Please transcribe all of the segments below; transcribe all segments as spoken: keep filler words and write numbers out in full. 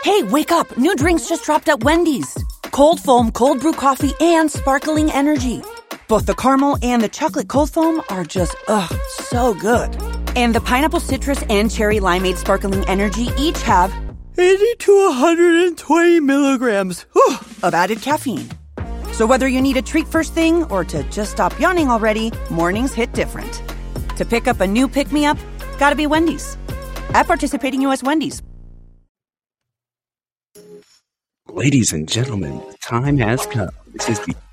Hey, wake up. New drinks just dropped at Wendy's. Cold foam, cold brew coffee, and sparkling energy. Both the caramel and the chocolate cold foam are just, ugh, so good. And the pineapple citrus and cherry limeade sparkling energy each have eighty to one hundred twenty milligrams whew, of added caffeine. So whether you need a treat first thing or to just stop yawning already, mornings hit different. To pick up a new pick-me-up, gotta be Wendy's. At participating U S Wendy's. Ladies and gentlemen, the time has come. This is the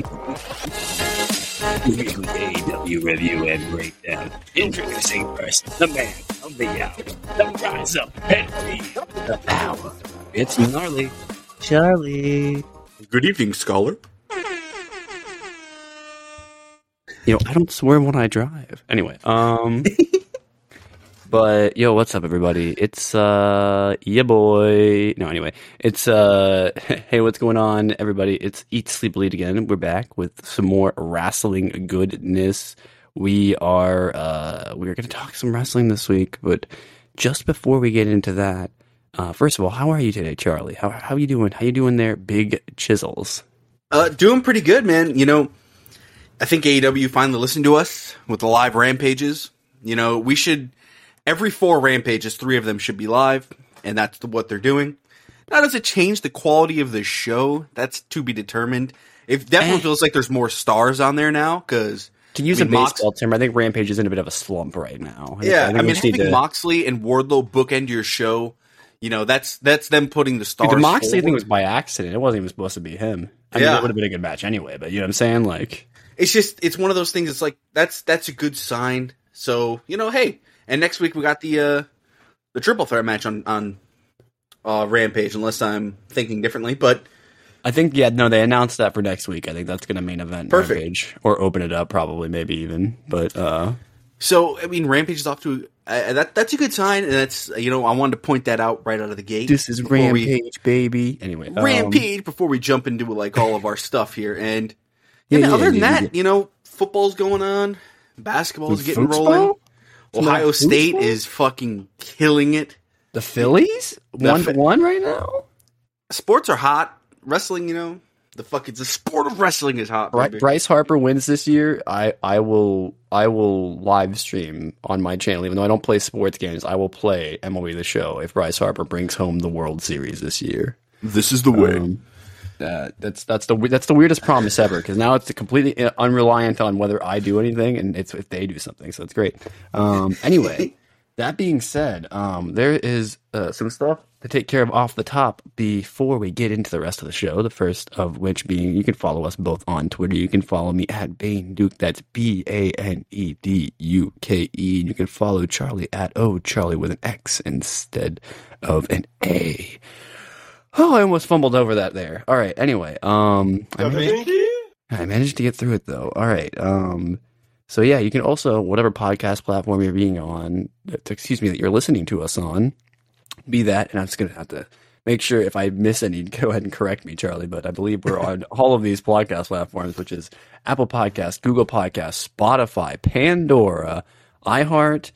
Weekly A E W Review and Breakdown. Introducing first, the man of the hour, the rise up and the power. It's Gnarly Charlie. Good evening, scholar. You know, I don't swear when I drive. Anyway, um... But, yo, what's up, everybody? It's, uh, yeah, boy. No, anyway, it's, uh, hey, what's going on, everybody? It's Eat, Sleep, Bleed again. We're back with some more wrestling goodness. We are, uh, we're going to talk some wrestling this week, but just before we get into that, uh, first of all, how are you today, Charlie? How, how are you doing? How you doing there, Big Chisels? Uh, doing pretty good, man. You know, I think A E W finally listened to us with the live rampages. You know, we should... Every four rampages, three of them should be live, and that's the, what they're doing. Now, does it change the quality of the show? That's to be determined. It definitely feels like there's more stars on there now, because... To use I mean, a baseball Mox- term, I think Rampage is in a bit of a slump right now. I yeah, think, I, I mean, having to... Moxley and Wardlow bookend your show, you know, that's that's them putting the stars Dude, the Moxley forward. thing was by accident. It wasn't even supposed to be him. I mean, yeah. It would have been a good match anyway, but you know what I'm saying? Like, It's just, it's one of those things, it's like, that's that's a good sign. So, you know, hey, and next week we got the... Uh, The triple threat match on on uh, Rampage, unless I'm thinking differently. But I think, yeah, no, they announced that for next week. I think that's going to main event Perfect. Rampage, or open it up, probably, maybe even. But uh, so, I mean, Rampage is off to uh, that. That's a good sign, and that's you know I wanted to point that out right out of the gate. This is Rampage, we, baby. Anyway, Rampage. Um, before we jump into like all of our stuff here, and yeah, yeah, man, other yeah, than yeah, that, yeah. you know, football's going on, basketball's With getting football? rolling. Ohio State football? Is fucking killing it. The Phillies? One to one right now? Sports are hot. Wrestling, you know, the fuck, it's the sport of wrestling is hot. Bry- Bryce Harper wins this year. I, I will I will live stream on my channel, even though I don't play sports games. I will play M L B The Show if Bryce Harper brings home the World Series this year. This is the way. Um, Uh, that's that's the that's the weirdest promise ever, because now it's completely unreliant on whether I do anything, and it's if they do something. So it's great. Um, anyway, that being said, um, there is uh, some stuff to take care of off the top before we get into the rest of the show. The first of which being, you can follow us both on Twitter. You can follow me at Bane Duke. That's B A N E D U K E. And you can follow Charlie at O Charlie with an X instead of an A. Oh, I almost fumbled over that there. All right. Anyway, um, I managed, I managed to get through it though. All right. Um, so yeah, you can also, whatever podcast platform you're being on, excuse me, that you're listening to us on, be that, and I'm just gonna have to make sure if I miss any, go ahead and correct me, Charlie. But I believe we're on all of these podcast platforms, which is Apple Podcasts, Google Podcasts, Spotify, Pandora, iHeart,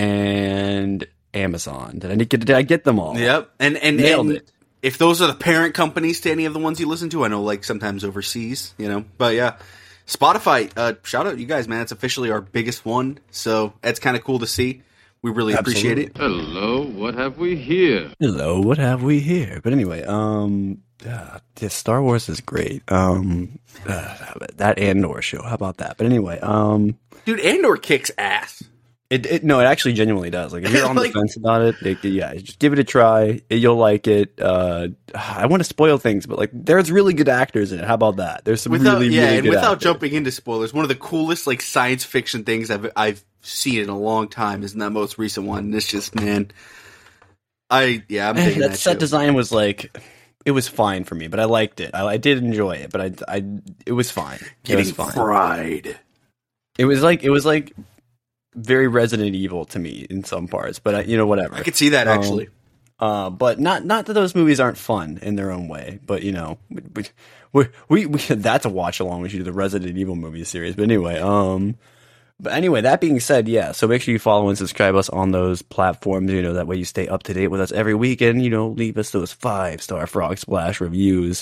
and Amazon. Did I get? Did I get them all? Yep. And and nailed and, it. If those are the parent companies to any of the ones you listen to, I know like sometimes overseas, you know, but yeah, Spotify, uh, shout out you guys, man. It's officially our biggest one. So that's kind of cool to see. We really Absolutely. appreciate it. Hello, what have we here? Hello, what have we here? But anyway, um, uh, yeah, Star Wars is great. Um, uh, that Andor show, how about that? But anyway, um, dude, Andor kicks ass. It, it no, it actually genuinely does. Like if you're on like, the fence about it, it, yeah, just give it a try. It, you'll like it. Uh, I want to spoil things, but like there's really good actors in it. How about that? There's some without, really, yeah, really and good without actors. jumping into spoilers, one of the coolest like science fiction things I've I've seen in a long time is in that most recent one. And it's just man, I yeah, I'm digging that that set show. design was like. It was fine for me, but I liked it. I, I did enjoy it, but I, I, it was fine. It Getting was fine. fried. It was like it was like. Very Resident Evil to me in some parts, but uh, you know, whatever. I could see that actually. Um, uh, but not not that those movies aren't fun in their own way. But you know, we we, we, we that's a watch along. We should do the Resident Evil movie series. But anyway, um, But anyway, that being said, yeah, so make sure you follow and subscribe us on those platforms, you know, that way you stay up to date with us every week and, you know, leave us those five-star Frog Splash reviews.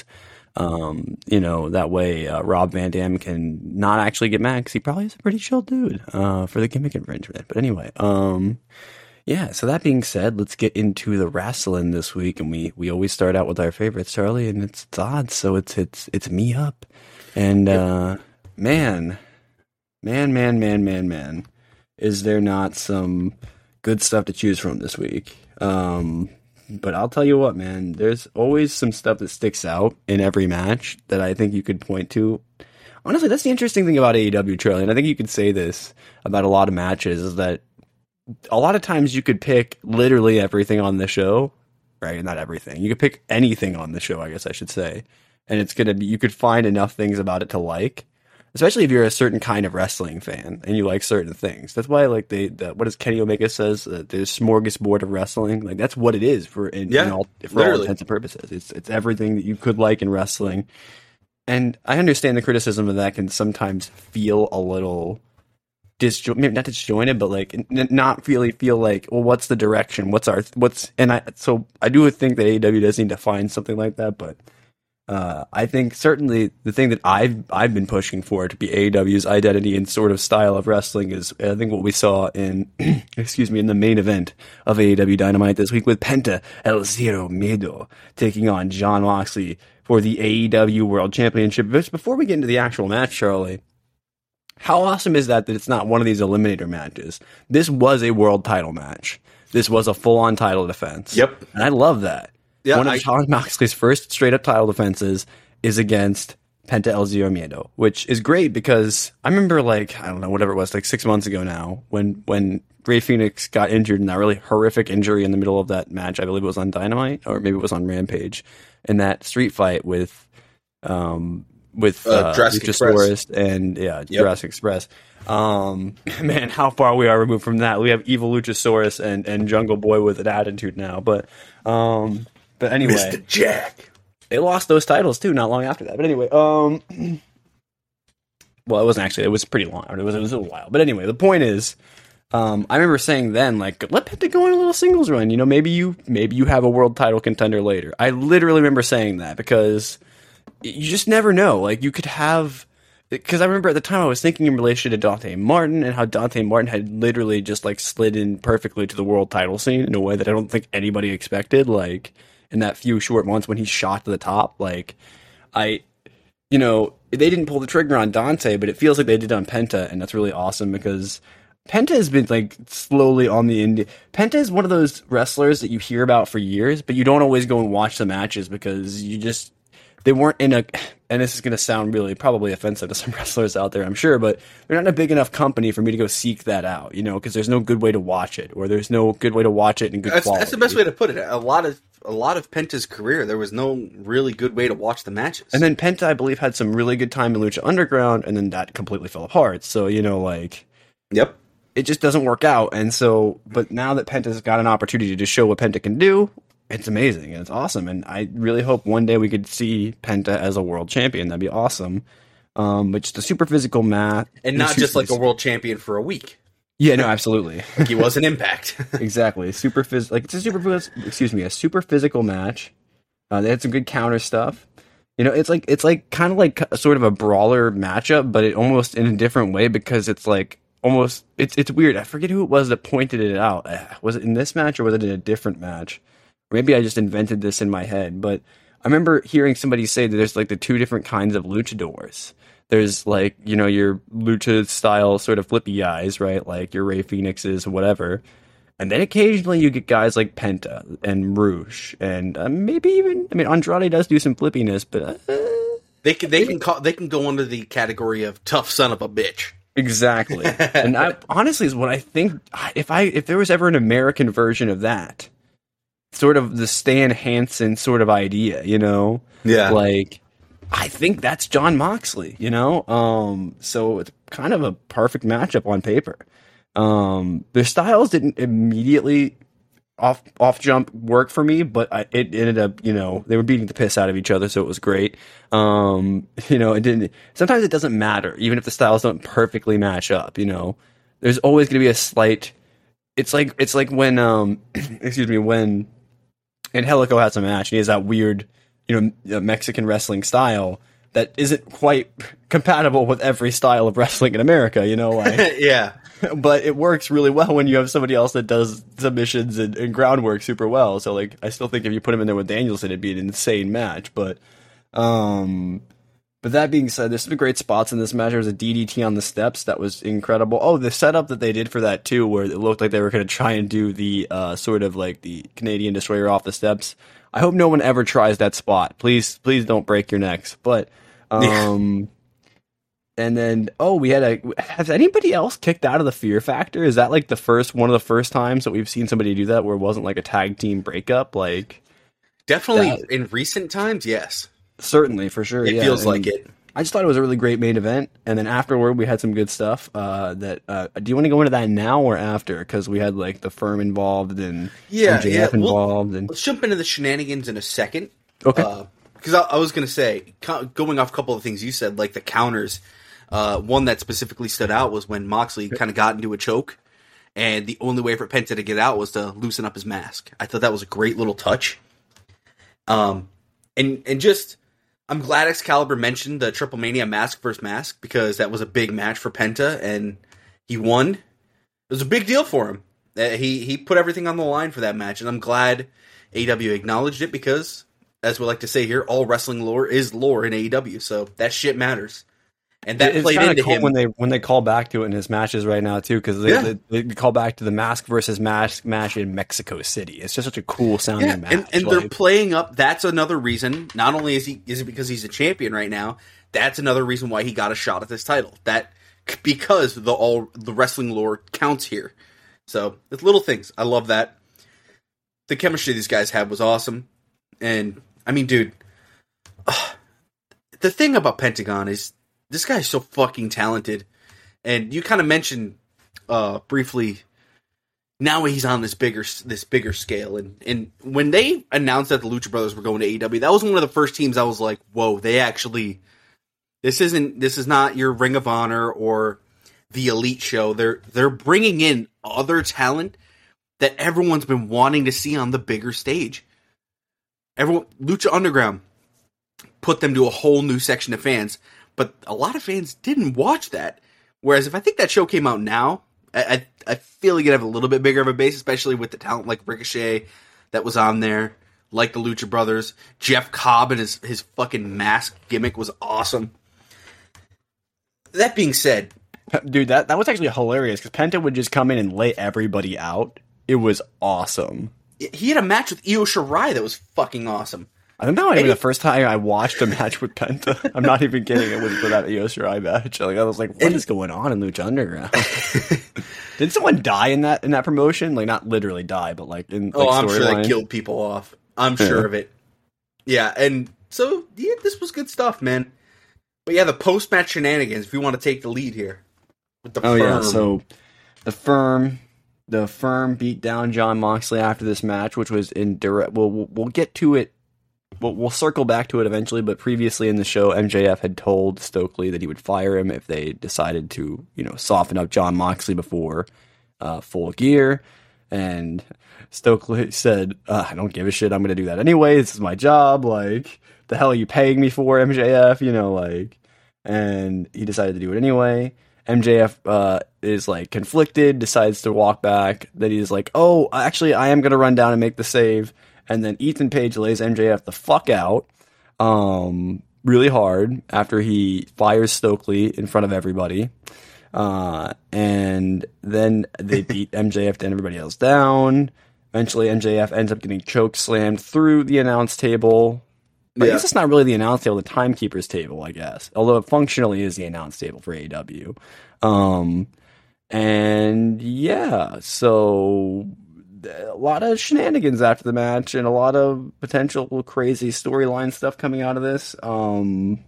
Um, you know, that way uh, Rob Van Dam can not actually get mad because he probably is a pretty chill dude uh, for the gimmick infringement. But anyway, um, yeah, so that being said, let's get into the wrestling this week. And we, we always start out with our favorites, Charlie, and it's, it's odds, so it's, it's, it's me up. And, uh, man... Man, man, man, man, man, is there not some good stuff to choose from this week? Um, but I'll tell you what, man, there's always some stuff that sticks out in every match that I think you could point to. Honestly, that's the interesting thing about A E W, Charlie, and I think you could say this about a lot of matches, is that a lot of times you could pick literally everything on the show, right? Not everything. You could pick anything on the show, I guess I should say, and it's going to be, you could find enough things about it to like. Especially if you're a certain kind of wrestling fan and you like certain things. That's why, like, they, the, what does Kenny Omega says? Uh, the smorgasbord of wrestling. Like, that's what it is for, in, yeah, in all, for all intents and purposes. It's it's everything that you could like in wrestling. And I understand the criticism of that can sometimes feel a little disjointed, maybe not disjointed, but like n- not really feel like, well, what's the direction? What's our, what's, and I, so I do think that A E W does need to find something like that, but. Uh, I think certainly the thing that I've I've been pushing for to be A E W's identity and sort of style of wrestling is, I think, what we saw in excuse me in the main event of A E W Dynamite this week with Penta El Zero Miedo taking on Jon Moxley for the A E W World Championship. But before we get into the actual match, Charlie, how awesome is that that it's not one of these eliminator matches? This was a world title match. This was a full-on title defense. Yep, and I love that. Yeah, One of I, Jon Moxley's first straight-up title defenses is against Penta El Zero Miedo, which is great because I remember, like, I don't know, whatever it was, like six months ago now, when when Rey Fenix got injured in that really horrific injury in the middle of that match. I believe it was on Dynamite, or maybe it was on Rampage, in that street fight with um with uh, uh, Luchasaurus and yeah, yep. Jurassic Express. Um, man, how far we are removed from that. We have evil Luchasaurus and, and Jungle Boy with an attitude now, but um. But anyway, Mister Jack, they lost those titles too not long after that. But anyway, um, well, it wasn't actually. It was pretty long. It was it was a while. But anyway, the point is, um, I remember saying then, like, let Penta go on a little singles run. You know, maybe you maybe you have a world title contender later. I literally remember saying that because you just never know. Like, you could have. Because I remember at the time I was thinking in relation to Dante Martin and how Dante Martin had literally just like slid in perfectly to the world title scene in a way that I don't think anybody expected. Like, in that few short months when he shot to the top, like, I, you know, they didn't pull the trigger on Dante, but it feels like they did on Penta, and that's really awesome because Penta has been, like, slowly on the indie. Penta is one of those wrestlers that you hear about for years, but you don't always go and watch the matches because you just, they weren't in a, and this is going to sound really probably offensive to some wrestlers out there, I'm sure, but they're not in a big enough company for me to go seek that out, you know, because there's no good way to watch it, or there's no good way to watch it in good that's, quality. That's the best way to put it. A lot of a lot of Penta's career, there was no really good way to watch the matches. And then Penta, I believe, had some really good time in Lucha Underground, and then that completely fell apart. So, you know, like, yep, it just doesn't work out. And so, but now that Penta's got an opportunity to show what Penta can do, it's amazing and it's awesome. And I really hope one day we could see Penta as a world champion. That'd be awesome. Um, but just a super physical match, and not just like a world champion for a week. Yeah, no, absolutely. Like he was an Impact. Exactly. Super phys- like it's a super phys- excuse me, a super physical match. Uh, they had some good counter stuff. You know, it's like it's like kind of like a, sort of a brawler matchup, but it almost in a different way because it's like almost it's it's weird. I forget who it was that pointed it out. Was it in this match or was it in a different match? Or maybe I just invented this in my head, but I remember hearing somebody say that there's like the two different kinds of luchadors. There's like, you know, your lucha style sort of flippy guys, right? Like your Rey Fenixes, whatever. And then occasionally you get guys like Penta and Rouge and uh, maybe even, I mean, Andrade does do some flippiness, but uh, they can they can call, they can go under the category of tough son of a bitch. Exactly. And I honestly is what I think. If I if there was ever an American version of that, sort of the Stan Hansen sort of idea, you know, yeah, like. I think that's Jon Moxley, you know? Um, so it's kind of a perfect matchup on paper. Um, their styles didn't immediately off off jump work for me, but I, it ended up, you know, they were beating the piss out of each other, so it was great. Um, you know, it didn't, sometimes it doesn't matter, even if the styles don't perfectly match up, you know? there's always going to be a slight. It's like it's like when um, excuse me, when Angelico has a match and he has that weird, you know, Mexican wrestling style that isn't quite compatible with every style of wrestling in America. You know, like yeah. But it works really well when you have somebody else that does submissions and, and groundwork super well. So, like, I still think if you put him in there with Danielson, it'd be an insane match. But, um, but that being said, there's some great spots in this match. There was a D D T on the steps that was incredible. Oh, the setup that they did for that too, where it looked like they were going to try and do the uh, sort of like the Canadian Destroyer off the steps. I hope no one ever tries that spot. Please, please don't break your necks. But, um. Yeah. And then, oh, we had a. Has anybody else kicked out of the Fear Factor? Is that like the first one of the first times that we've seen somebody do that where it wasn't like a tag team breakup? Like, definitely that, in recent times, yes, certainly for sure. It yeah. feels and like it. I just thought it was a really great main event, and then afterward we had some good stuff. Uh, that uh, do you want to go into that now or after? Because we had like the Firm involved and yeah, M J F yeah. involved. We'll, and let's jump into the shenanigans in a second. Okay. Because uh, I, I was going to say, going off a couple of things you said, like the counters. Uh, one that specifically stood out was when Moxley kind of got into a choke, and the only way for Penta to get out was to loosen up his mask. I thought that was a great little touch. Um, and and just, I'm glad Excalibur mentioned the Triple Mania mask versus mask, because that was a big match for Penta, and he won. It was a big deal for him. Uh, he he put everything on the line for that match, and I'm glad A E W acknowledged it, because, as we like to say here, all wrestling lore is lore in A E W, so that shit matters. And that it's played into cool him when they when they call back to it in his matches right now too, because they, yeah. they, they call back to the mask versus mask match in Mexico City. It's just such a cool sounding yeah, match, and, and like, they're playing up. That's another reason. Not only is he is it because he's a champion right now, that's another reason why he got a shot at this title. That because the all the wrestling lore counts here. So it's little things. I love that. The chemistry these guys had was awesome, and I mean, dude, uh, the thing about Pentagon is. This guy's so fucking talented. And you kind of mentioned uh, briefly, now he's on this bigger this bigger scale. And, and when they announced that the Lucha Brothers were going to A E W, that was one of the first teams I was like, whoa, they actually, this isn't, this is not your Ring of Honor or the Elite show. They're, they're bringing in other talent that everyone's been wanting to see on the bigger stage. Everyone, Lucha Underground put them to a whole new section of fans. But a lot of fans didn't watch that. Whereas if I think that show came out now, I I, I feel like it'd have a little bit bigger of a base, especially with the talent like Ricochet that was on there, like the Lucha Brothers. Jeff Cobb and his, his fucking mask gimmick was awesome. That being said... Dude, that, that was actually hilarious, because Penta would just come in and lay everybody out. It was awesome. He had a match with Io Shirai that was fucking awesome. I think that might have been the first time I watched a match with Penta. I'm not even kidding. It was for that Io Shirai match. Like, I was like, what and, is going on in Lucha Underground? Did someone die in that in that promotion? Like, not literally die, but like in Oh, like, I'm sure line? they killed people off. I'm sure yeah. of it. Yeah, and so, yeah, this was good stuff, man. But yeah, the post-match shenanigans, if you want to take the lead here. With the oh, Firm. yeah, so the Firm... The Firm beat down Jon Moxley after this match, which was in direct... We'll, we'll, we'll get to it. We'll, we'll circle back to it eventually, but previously in the show, M J F had told Stokely that he would fire him if they decided to, you know, soften up Jon Moxley before uh, Full Gear. And Stokely said, uh, I don't give a shit. I'm going to do that anyway. This is my job. Like, the hell are you paying me for, M J F? You know, like... And he decided to do it anyway. M J F uh, is, like, conflicted, decides to walk back. Then he's like, oh, actually, I am going to run down and make the save. And then Ethan Page lays M J F the fuck out um, really hard after he fires Stokely in front of everybody. Uh, and then they beat M J F and everybody else down. Eventually, M J F ends up getting choke slammed through the announce table. But Yeah. I guess it's not really the announce table, the timekeeper's table, I guess. Although it functionally is the announce table for A E W. Um, and yeah, so a lot of shenanigans after the match and a lot of potential crazy storyline stuff coming out of this. Um,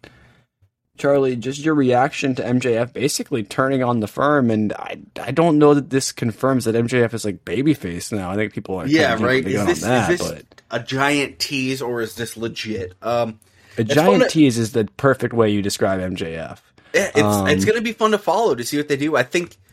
Charlie, just your reaction to M J F basically turning on the Firm, and I I don't know that this confirms that M J F is like babyface now. I think people are Yeah, kind of right. jumping Is the this, gun on that, is this but a giant tease or is this legit? Um, a it's giant fun to- tease is the perfect way you describe M J F. It's Um, it's going to be fun to follow to see what they do. I think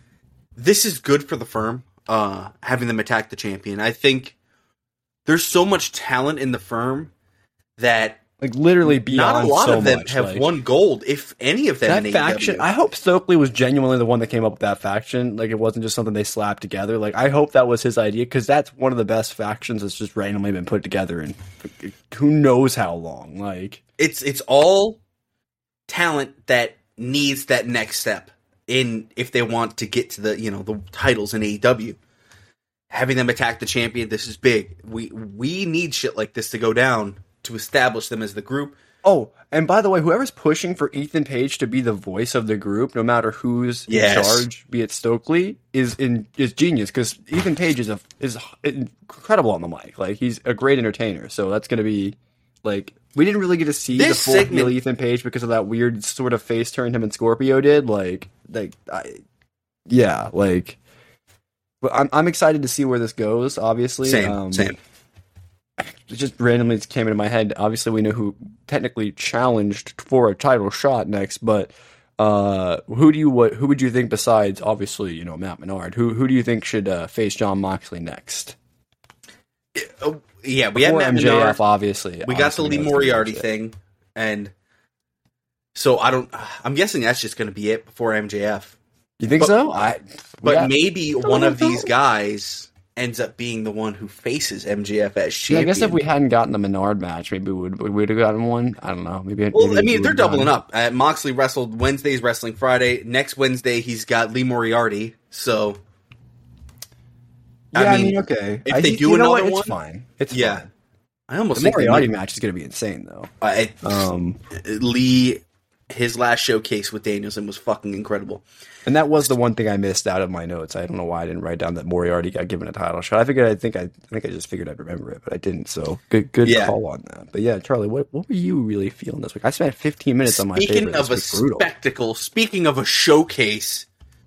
this is good for the firm, uh, having them attack the champion. I think there's so much talent in the firm that like literally beyond not a lot so of them much, have like, won gold, if any of them. that in faction. A E W. I hope Stokely was genuinely the one that came up with that faction. Like it wasn't just something they slapped together. Like I hope that was his idea because that's one of the best factions that's just randomly been put together in who knows how long. Like It's it's all talent that needs that next step in if they want to get to the you know the titles in A E W. Having them attack the champion, this is big. We we need shit like this to go down to establish them as the group. oh, and by the way, whoever's pushing for Ethan Page to be the voice of the group, no matter who's Yes. in charge, be it Stokely, is in is genius because Ethan Page is a is incredible on the mic. Like he's a great entertainer. So that's going to be like we didn't really get to see This the full segment- heel Ethan Page because of that weird sort of face turn him and Scorpio did. Like like I, yeah, like. But I'm I'm excited to see where this goes. Obviously, Same, um, same. It just randomly came into my head. Obviously, we know who technically challenged for a title shot next, but uh, who do you what who would you think besides obviously you know Matt Menard? Who who do you think should uh, face Jon Moxley next? Oh, yeah, we had Or Matt M J F, Menard. obviously. We got the Obviously, Lee we know it's gonna be Moriarty M J F. thing, and so I don't. I'm guessing that's just going to be it before M J F. You think But- so? I But yeah. maybe one of know. these guys ends up being the one who faces M J F as Yeah, champion. I guess if we hadn't gotten the Menard match, maybe we would we would have gotten one. I don't know. Maybe. Well, maybe I we mean, they're would've gotten doubling it. up. Uh, Moxley wrestled Wednesday's Wrestling Friday. Next Wednesday, he's got Lee Moriarty. So, Yeah, I I mean, mean, okay. if I, they you do know another what? one- it's fine. It's yeah, fine. I almost The think they Moriarty might- match is going to be insane, though. I, Um, Lee, his last showcase with Danielson was fucking incredible. and that was the one thing I missed out of my notes. I don't know why I didn't write down that Moriarty got given a title shot. I figured, I think, I, I think I just figured I'd remember it, but I didn't. So good, good Yeah. call on that. But yeah, Charlie, what what were you really feeling this week? I spent fifteen minutes on my Speaking favorite. of a this week. Brutal. spectacle, speaking of a showcase,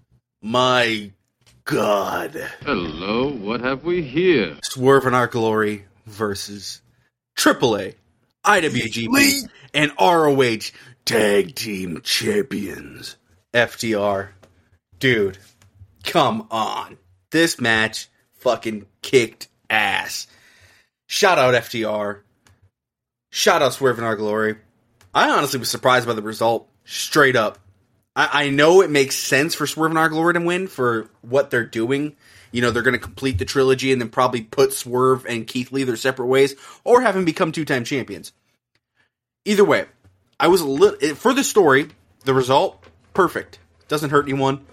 my God, Hello, what have we here? Swerve in Our Glory versus triple A, I W G P, and R O H Tag Team Champions, F T R. Dude, come on. This match fucking kicked ass. Shout out F T R. Shout out Swerve in Our Glory. I honestly was surprised by the result. Straight up. I, I know it makes sense for Swerve in Our Glory to win for what they're doing. You know, they're going to complete the trilogy and then probably put Swerve and Keith Lee their separate ways, or have them become two-time champions. Either way, I was a little for the story. The result, perfect. Doesn't hurt anyone.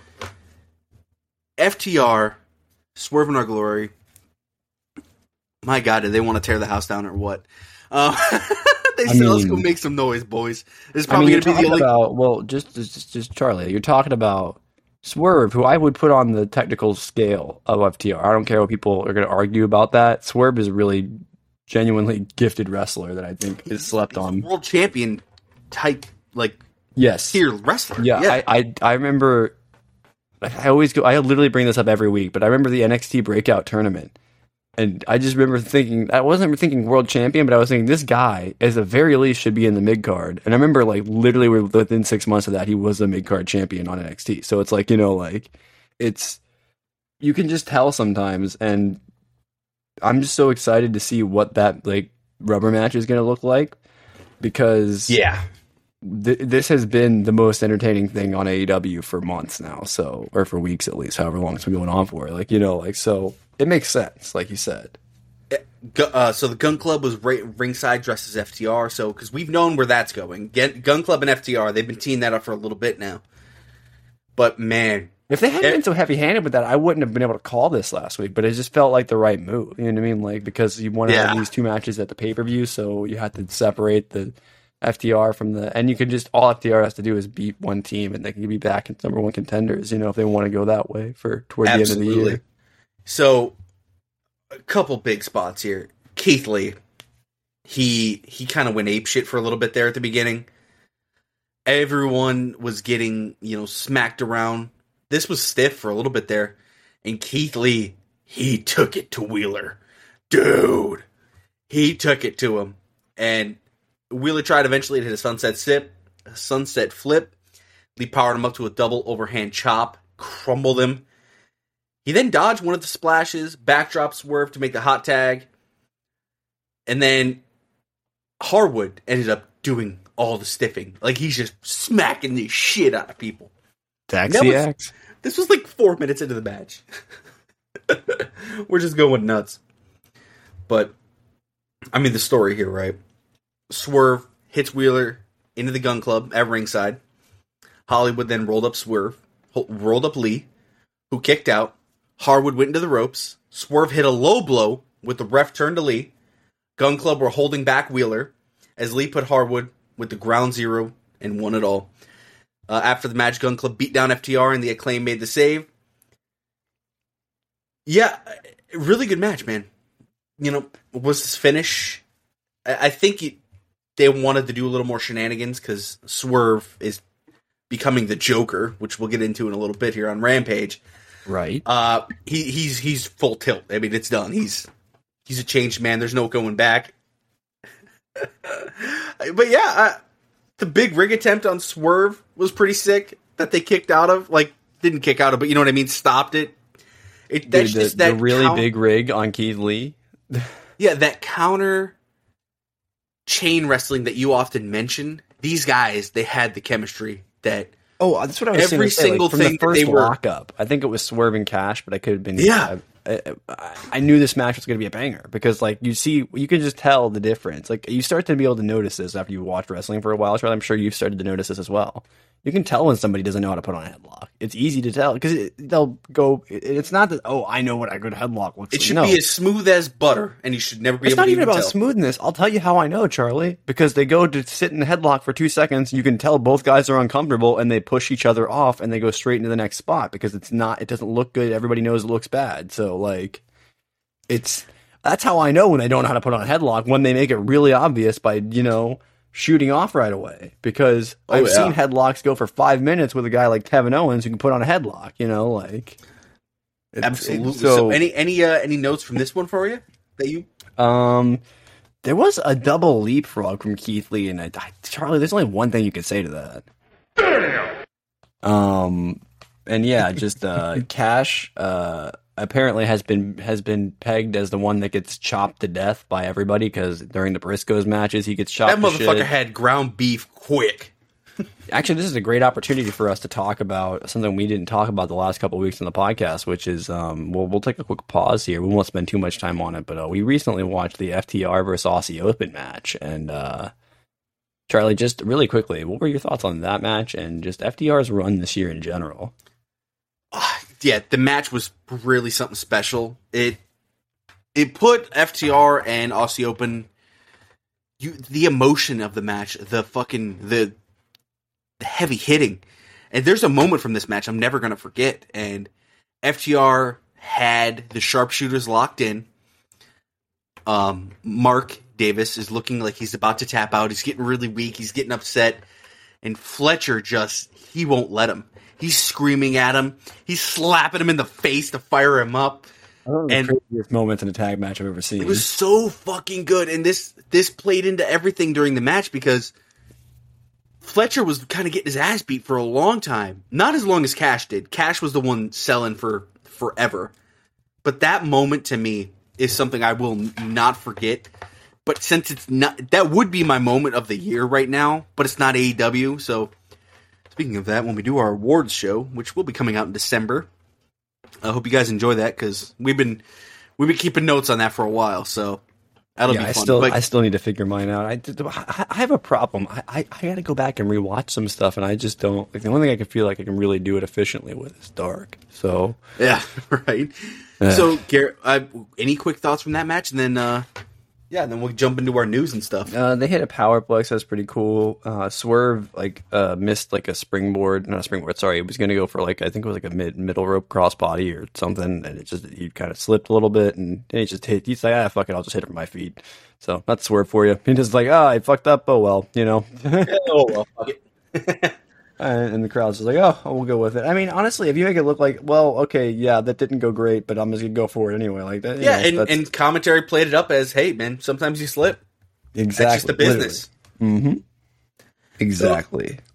F T R, Swerve in Our Glory. My God, do they want to tear the house down or what? Uh, they I said, let's mean- go make some noise, boys. This is I mean, probably you're going to be the talking only. about well, just, just just Charlie. You're talking about Swerve, who I would put on the technical scale of F T R. I don't care what people are going to argue about that. Swerve is a really genuinely gifted wrestler that I think is slept on. World champion type, like, Yes, tier wrestler. yeah. I, I I remember. I always go. I literally bring this up every week, but I remember the N X T Breakout tournament, and I just remember thinking I wasn't thinking world champion, but I was thinking this guy, at the very least, should be in the mid card. And I remember, like, literally within six months of that, he was a mid card champion on N X T. So it's like, you know, like it's you can just tell sometimes, and I'm just so excited to see what that like rubber match is going to look like because yeah. th- this has been the most entertaining thing on A E W for months now, so or for weeks at least, however long it's been going on for. Like, you know, like so it makes sense, like you said. Gu- Uh, so the Gun Club was ra- ringside dressed as F T R. So because we've known where that's going, Get, Gun Club and F T R, they've been teeing that up for a little bit now. But man, If they hadn't Eh. been so heavy handed with that, I wouldn't have been able to call this last week. But it just felt like the right move. You know what I mean? Like because you want to Yeah. have these two matches at the pay per view, so you had to separate the F T R from the, and you can just all F T R has to do is beat one team, and they can be back in number one contenders. You know, if they want to go that way for toward the end of the absolutely. year. So a couple big spots here. Keith Lee, he he kind of went ape shit for a little bit there at the beginning. Everyone was getting, you know, smacked around. This was stiff for a little bit there. And Keith Lee, he took it to Wheeler. Dude. He took it to him. And Wheeler tried eventually to hit a sunset sip, a sunset flip. Lee powered him up to a double overhand chop, crumbled him. He then dodged one of the splashes, backdrop swerve to make the hot tag, and then Harwood ended up doing all the stiffing. Like, he's just smacking the shit out of people. Taxi X. This was like four minutes into the match. We're just going nuts. But, I mean, the story here, right? Swerve hits Wheeler into the Gun Club at ringside. Hollywood then rolled up Swerve, rolled up Lee, who kicked out. Harwood went into the ropes. Swerve hit a low blow with the ref turned to Lee. Gun Club were holding back Wheeler as Lee put Harwood with the ground zero and won it all. Uh, after the match, Gun Club beat down F T R and the Acclaim made the save. Yeah, really good match, man. You know, was this finish? I, I think it, they wanted to do a little more shenanigans because Swerve is becoming the Joker, which we'll get into in a little bit here on Rampage. Right. Uh, he he's he's full tilt. I mean, it's done. He's he's a changed man. There's no going back. But yeah, uh, the big rig attempt on Swerve was pretty sick. That they kicked out of, like didn't kick out of, but you know what I mean. Stopped it. It that's Dude, the, just that the really count- big rig on Keith Lee. Yeah, that counter chain wrestling that you often mention. These guys, they had the chemistry that. Oh, that's what I was Every saying. single like, from thing the that first they were- lockup. I think it was Swerve and Cash, but I could have been. Yeah. I, I, I knew this match was going to be a banger because, like, you see, you can just tell the difference. Like, you start to be able to notice this after you watched wrestling for a while. Charlie, I'm sure you've started to notice this as well. You can tell when somebody doesn't know how to put on a headlock. It's easy to tell because it, they'll go. It, it's not that. Oh, I know what a good headlock looks. It like. should No. be as smooth as butter, and you should never be It's able not to even about tell. smoothness. I'll tell you how I know, Charlie. Because they go to sit in the headlock for two seconds. You can tell both guys are uncomfortable, and they push each other off, and they go straight into the next spot because it's not. It doesn't look good. Everybody knows it looks bad. So like, it's that's how I know when they don't know how to put on a headlock. When they make it really obvious by you know shooting off right away. Because Oh, I've yeah. seen headlocks go for five minutes with a guy like Kevin Owens who can put on a headlock. You know, like it's- Absolutely. So, So, any any uh, any notes from this one for you that you? Um, there was a double leapfrog from Keith Lee, and I, I, Charlie, there's only one thing you could say to that. Um, and yeah, just uh, Cash uh apparently has been has been pegged as the one that gets chopped to death by everybody because during the Briscoes matches he gets chopped. That to motherfucker shit. had ground beef quick. Actually, this is a great opportunity for us to talk about something we didn't talk about the last couple of weeks on the podcast, which is, um, well, we'll take a quick pause here. We won't spend too much time on it, but uh, we recently watched the F T R versus Aussie Open match. And, uh, Charlie, just really quickly, what were your thoughts on that match and just F T R's run this year in general? Yeah, the match was really something special. It it put F T R and Aussie Open, you the emotion of the match, the fucking the, the heavy hitting, and there's a moment from this match I'm never gonna forget. And F T R had the sharpshooters locked in. Um, Mark Davis is looking like he's about to tap out. He's getting really weak. He's getting upset, and Fletcher just he won't let him. He's screaming at him. He's slapping him in the face to fire him up. And And- the craziest moments in a tag match I've ever seen. It was so fucking good. And this this played into everything during the match because Fletcher was kind of getting his ass beat for a long time. Not as long as Cash did. Cash was the one selling for forever. But that moment to me is something I will not forget. But since it's not, that would be my moment of the year right now, but it's not A E W, so speaking of that, when we do our awards show, which will be coming out in December, I hope you guys enjoy that because we've been we've been keeping notes on that for a while. So that'll yeah, be I fun. still But I still need to figure mine out. I, I, I have a problem. I, I, I got to go back and rewatch some stuff, and I just don't. Like, the only thing I can feel like I can really do it efficiently with is Dark. So yeah, right. Yeah. So, Garrett, uh, any quick thoughts from that match, and then uh, yeah, then we'll jump into our news and stuff. uh, they hit a powerplex. That's pretty cool. Uh, Swerve like uh, missed like a springboard, not a springboard. Sorry, it was going to go for like I think it was like a mid middle rope crossbody or something, and it just he kind of slipped a little bit, and he just hit. He's like, ah, fuck it, I'll just hit it from my feet. So that's Swerve for you. He just like, ah, I fucked up. Oh well, you know. Oh well, fuck it. And and the crowd's just like, oh, we'll go with it. I mean, honestly, if you make it look like, well, okay, yeah, that didn't go great, but I'm just gonna go for it anyway. Like that, you Yeah, know, and, that's- and commentary played it up as, hey, man, sometimes you slip. exactly, That's just the business. Mm-hmm. Exactly.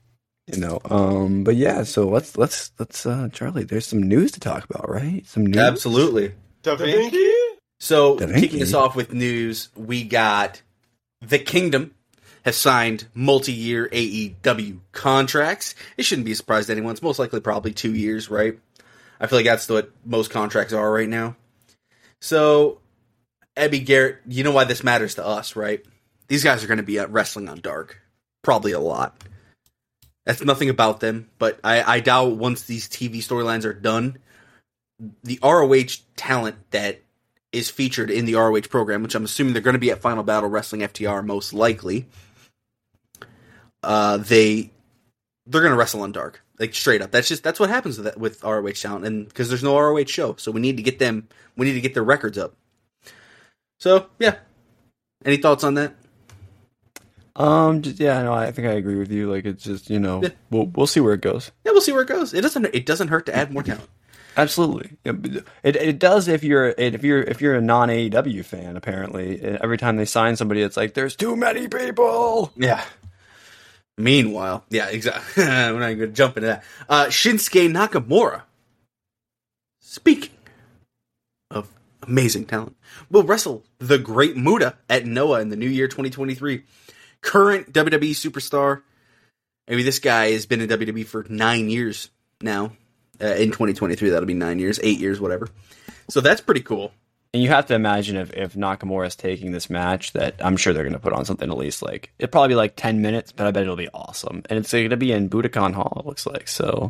You know, um, but yeah. So let's let's let's uh, Charlie. There's some news to talk about, right? Some news. Absolutely. Da Vinci? So Da Vinci. kicking us off with news, we got the Kingdom has signed multi-year A E W contracts. It shouldn't be a surprise to anyone. It's most likely probably two years, right? I feel like that's what most contracts are right now. So, Ebby Garrett, you know why this matters to us, right? These guys are going to be at Wrestling on Dark. Probably a lot. That's nothing about them, but I, I doubt once these T V storylines are done, the R O H talent that is featured in the R O H program, which I'm assuming they're going to be at Final Battle Wrestling F T R most likely, uh, they they're going to wrestle on Dark, like straight up. That's just that's what happens with that, with R O H talent, and because there's no R O H show, so we need to get them, we need to get their records up. So yeah, any thoughts on that? Um, just, yeah, no, I think I agree with you. Like, it's just, you know, Yeah. we'll we'll see where it goes. Yeah, we'll see where it goes. It doesn't it doesn't hurt to add more talent. Absolutely, Yeah, but it it does if you're if you're if you're a non A E W fan. Apparently, every time they sign somebody, it's like there's too many people. Yeah. Meanwhile, yeah, exactly. We're not going to jump into that. Uh, Shinsuke Nakamura, speaking of amazing talent, will wrestle the Great Muta at Noah in the new year twenty twenty-three. Current W W E superstar. Maybe this guy has been in W W E for nine years now. Uh, in twenty twenty-three, that'll be nine years, eight years, whatever. So that's pretty cool. And you have to imagine if, if Nakamura is taking this match, that I'm sure they're going to put on something at least like, it'll probably be like ten minutes, but I bet it'll be awesome. And it's going to be in Budokan Hall, it looks like. So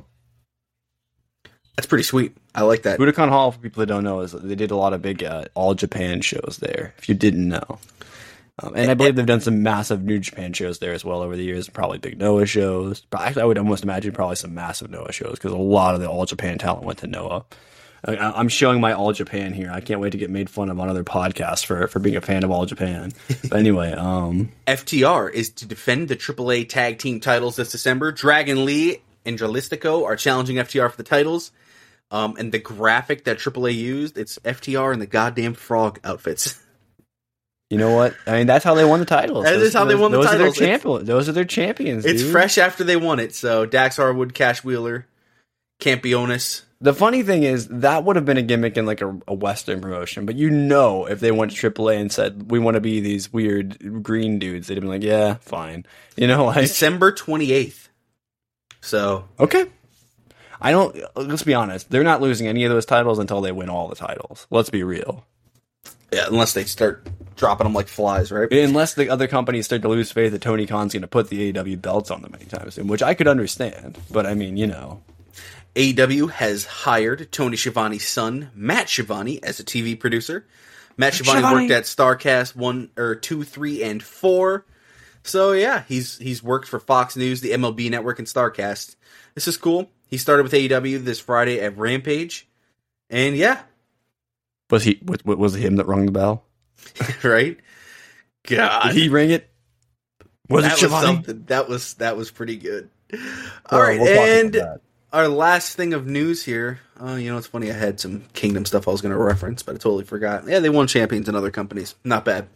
That's pretty sweet. I like that. Budokan Hall, for people that don't know, is they did a lot of big uh, All Japan shows there, if you didn't know. Um, and I believe they've done some massive New Japan shows there as well over the years. Probably big Noah shows. But actually, I would almost imagine probably some massive Noah shows because a lot of the All Japan talent went to Noah. I, I'm showing my All Japan here. I can't wait to get made fun of on other podcasts for, for being a fan of All Japan. But anyway, um, F T R is to defend the triple A tag team titles this December. Dragon Lee and Jalistico are challenging F T R for the titles. Um, and the graphic that triple A used, it's F T R in the goddamn frog outfits. you know what? I mean, that's how they won the titles. That is how they won the those titles. Are their champion, those are their champions. It's dude. fresh after they won it. So Dax Harwood, Cash Wheeler, Campionis. The funny thing is, that would have been a gimmick in like a, a Western promotion, but you know, if they went to triple A and said, we want to be these weird green dudes, they'd have been like, yeah, fine. You know, like, December twenty-eighth. So, okay. I don't, let's be honest, they're not losing any of those titles until they win all the titles. Let's be real. yeah, unless they start dropping them like flies, right? Unless the other companies start to lose faith that Tony Khan's going to put the A E W belts on them anytime soon, which I could understand, but I mean, you know. A E W has hired Tony Schiavone's son, Matt Schiavone, as a T V producer. Matt Schiavone, Schiavone. worked at StarCast one or two, three, and four. So yeah, he's he's worked for Fox News, the M L B Network, and StarCast. This is cool. He started with A E W this Friday at Rampage, and yeah, Was he, was, was it him that rung the bell? right? God, Did he ring it? Was that it was Schiavone? something. That was that was pretty good. All Well, right, we'll talk about and that. our last thing of news here. Oh, you know, it's funny. I had some Kingdom stuff I was going to reference, but I totally forgot. Yeah, they won champions in other companies. Not bad.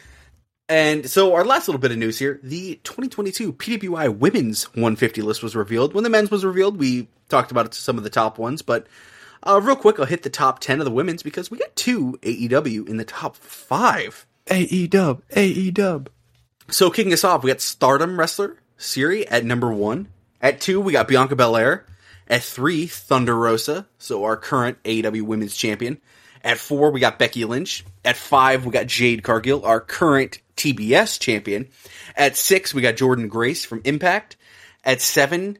And so our last little bit of news here, the twenty twenty-two P W I Women's one fifty list was revealed. When the men's was revealed, we talked about it to some of the top ones, but uh, real quick, I'll hit the top ten of the women's because we got two A E W in the top five. A E W, A E W. So kicking us off, we got Stardom wrestler Siri at number one. At two, we got Bianca Belair. At three, Thunder Rosa, so our current A E W Women's Champion. At four, we got Becky Lynch. At five, we got Jade Cargill, our current T B S champion. At six, we got Jordan Grace from Impact. At seven,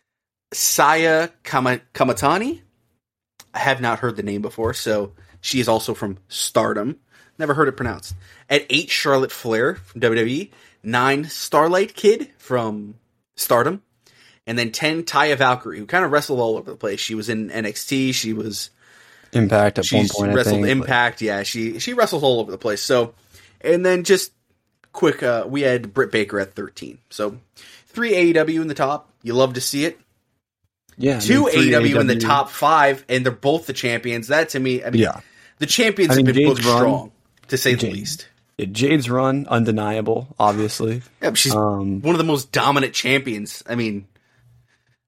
Saya Kama- Kamatani. I have not heard the name before, so she is also from Stardom. Never heard it pronounced. At eight, Charlotte Flair from W W E. Nine, Starlight Kid from Stardom. And then ten, Taya Valkyrie, who kind of wrestled all over the place. She was in N X T. She was Impact at one She's point, I wrestled think. Impact, yeah. She she wrestles all over the place. So, and then just quick, uh, we had Britt Baker at thirteen. So, three A E W in the top. You love to see it. Yeah, Two I mean, three A E W in the A E W. top five, and they're both the champions. That to me, I mean, Yeah. the champions I mean, have been Jade's booked run- strong, to say the Jade. least. Yeah, Jade's run, undeniable, obviously. Yeah, but she's Um, one of the most dominant champions. I mean,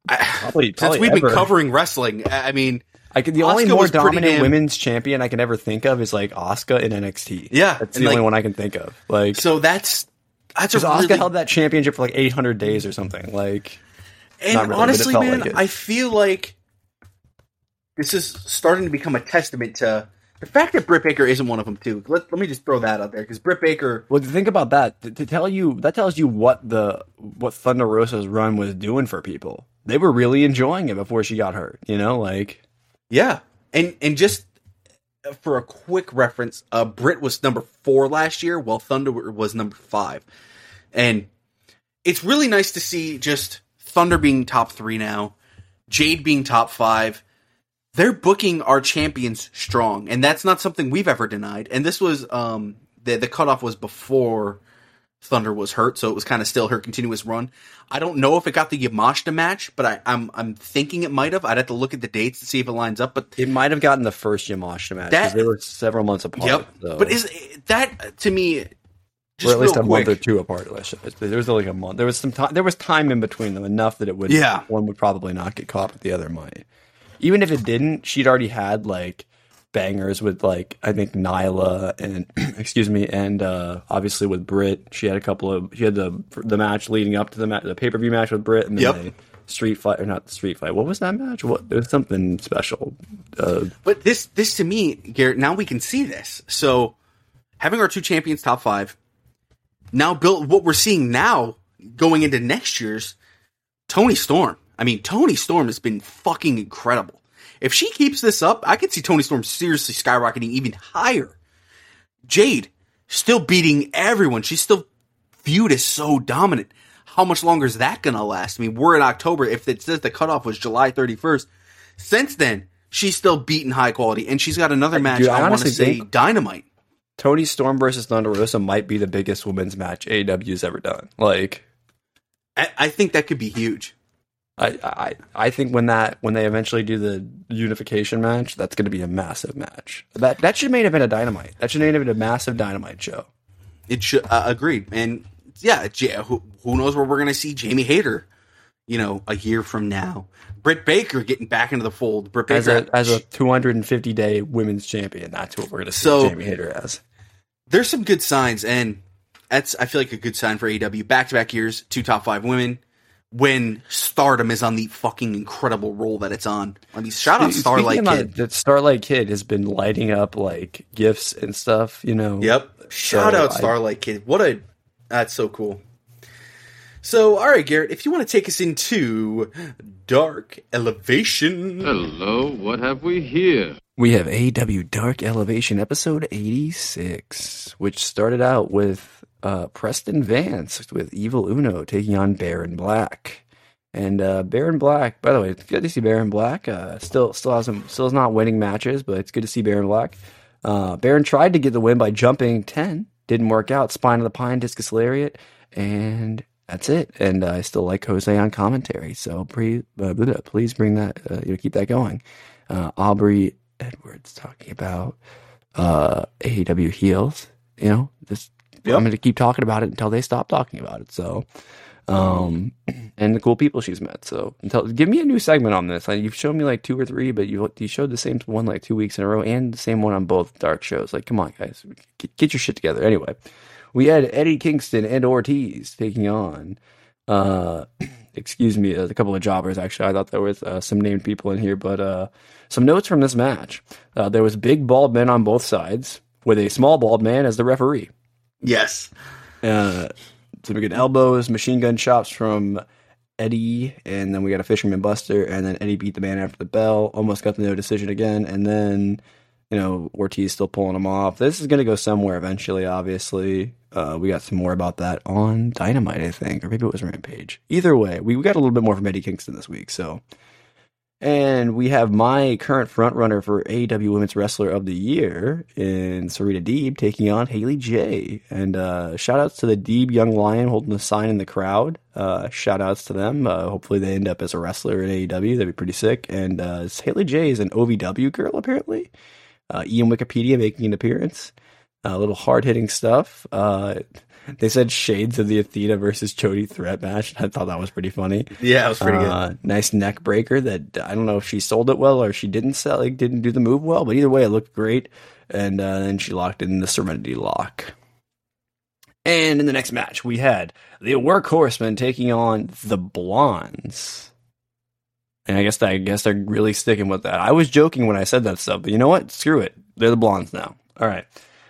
Probably, since probably we've ever. been covering wrestling. I mean, I could, the only Asuka more was pretty dominant damn- women's champion I can ever think of is like Asuka in N X T. Yeah, that's and, the only like- one I can think of. Like, so that's that's a because Asuka really, held that championship for like eight hundred days or something. Like, and not really, but it honestly, felt man, like it. I feel like this is starting to become a testament to the fact that Britt Baker isn't one of them too. Let, let me just throw that out there because Britt Baker. well, to think about that, to, to tell you that tells you what the what Thunder Rosa's run was doing for people. They were really enjoying it before she got hurt. You know, like, Yeah, and and just for a quick reference, uh, Britt was number four last year, while Thunder was number five, and it's really nice to see just Thunder being top three now, Jade being top five. They're booking our champions strong, and that's not something we've ever denied. And this was um the the cutoff was before Thunder was hurt, so it was kind of still her continuous run. I don't know if it got the Yamashita match, but I, I'm I'm thinking it might have. I'd have to look at the dates to see if it lines up. But it might have gotten the first Yamashita match That- because they were several months apart. yep. so- But is that to me? Just or at least real a month or quick, two apart. Let's say. There was like a month. There was some time. There was time in between them enough that it would. Yeah. One would probably not get caught, but the other might. Even if it didn't, she'd already had like bangers with like I think Nyla and excuse me, and uh, obviously with Britt, she had a couple of. She had the the match leading up to the ma- the pay per view match with Britt, and then Yep. the street fight or not the street fight. What was that match? What there was something special. Uh, But this this to me, Garrett. Now we can see this. So having our two champions top five. Now built what we're seeing now going into next year's Tony Storm. I mean, Tony Storm has been fucking incredible. If she keeps this up, I could see Tony Storm seriously skyrocketing even higher. Jade still beating everyone. She's still viewed as so dominant. How much longer is that going to last? I mean, we're in October. If it says the cutoff was July thirty-first, since then, she's still beating high quality. And she's got another match, Dude, I I, want to honestly say, think- Dynamite. Tony Storm versus Thunder Rosa might be the biggest women's match A E W's ever done. Like. I, I think that could be huge. I, I I think when that when they eventually do the unification match, that's going to be a massive match. That that should main event a Dynamite. That should main event a massive Dynamite show. It should uh, agreed, and yeah, J- who, who knows where we're going to see Jamie Hayter, you know, a year from now. Britt Baker getting back into the fold. Britt As Baker a as a two hundred fifty day women's champion, that's what we're going to see So- Jamie Hayter as. There's some good signs, and that's I feel like a good sign for A E W. Back to back years, two top five women. When Stardom is on the fucking incredible roll that it's on. I mean, shout out Starlight Speaking of Kid. that, Starlight Kid has been lighting up like gifts and stuff. You know. Yep. Shout So out I- Starlight Kid. What a that's so cool. So, all right, Garrett, if you want to take us into Dark Elevation. Hello, what have we here? We have A E W Dark Elevation episode eighty-six, which started out with uh, Preston Vance with Evil Uno taking on Baron Black. And uh, Baron Black, by the way, it's good to see Baron Black. Uh, still, still hasn't, still is not winning matches, but it's good to see Baron Black. Uh, Baron tried to get the win by jumping ten, didn't work out. Spine of the Pine, discus lariat, and that's it. And uh, I still like Jose on commentary, so please, uh, please bring that, uh, you know, keep that going. Uh, Aubrey Edwards talking about uh, A E W heels. You know, just Yep. I'm going to keep talking about it until they stop talking about it. So, um, and the cool people she's met. So, until give me a new segment on this. Like, you've shown me like two or three, but you you showed the same one like two weeks in a row, and the same one on both dark shows. Like, come on, guys, get, get your shit together. Anyway, we had Eddie Kingston and Ortiz taking on. Uh, excuse me, a couple of jobbers. Actually, I thought there was uh, some named people in here, but uh, some notes from this match. Uh, there was big bald men on both sides with a small bald man as the referee. Yes. Uh, some good elbows, machine gun chops from Eddie, and then we got a Fisherman Buster, and then Eddie beat the man after the bell, almost got the no decision again, and then, you know, Ortiz still pulling him off. This is going to go somewhere eventually, obviously. Uh, we got some more about that on Dynamite, I think, or maybe it was Rampage. Either way, we, we got a little bit more from Eddie Kingston this week, so. And we have my current frontrunner for A E W Women's Wrestler of the Year in Sarita Deeb taking on Haley J. And uh, shout outs to the Deeb Young Lion holding the sign in the crowd. Uh, shout outs to them. Uh, hopefully they end up as a wrestler in A E W. That'd be pretty sick. And uh, Haley J is an O V W girl, apparently. Uh, Ian Wikipedia making an appearance. A uh, little hard hitting stuff. Uh, They said shades of the Athena versus Jody threat match. I thought that was pretty funny. Yeah, it was pretty uh, good. Nice neck breaker that I don't know if she sold it well or she didn't sell, like didn't do the move well, but either way, it looked great. And uh, then she locked in the Serenity Lock. And in the next match, we had the Workhorsemen taking on the Blondes. And I guess that, I guess they're really sticking with that. I was joking when I said that stuff, but you know what? Screw it. They're the Blondes now. All right.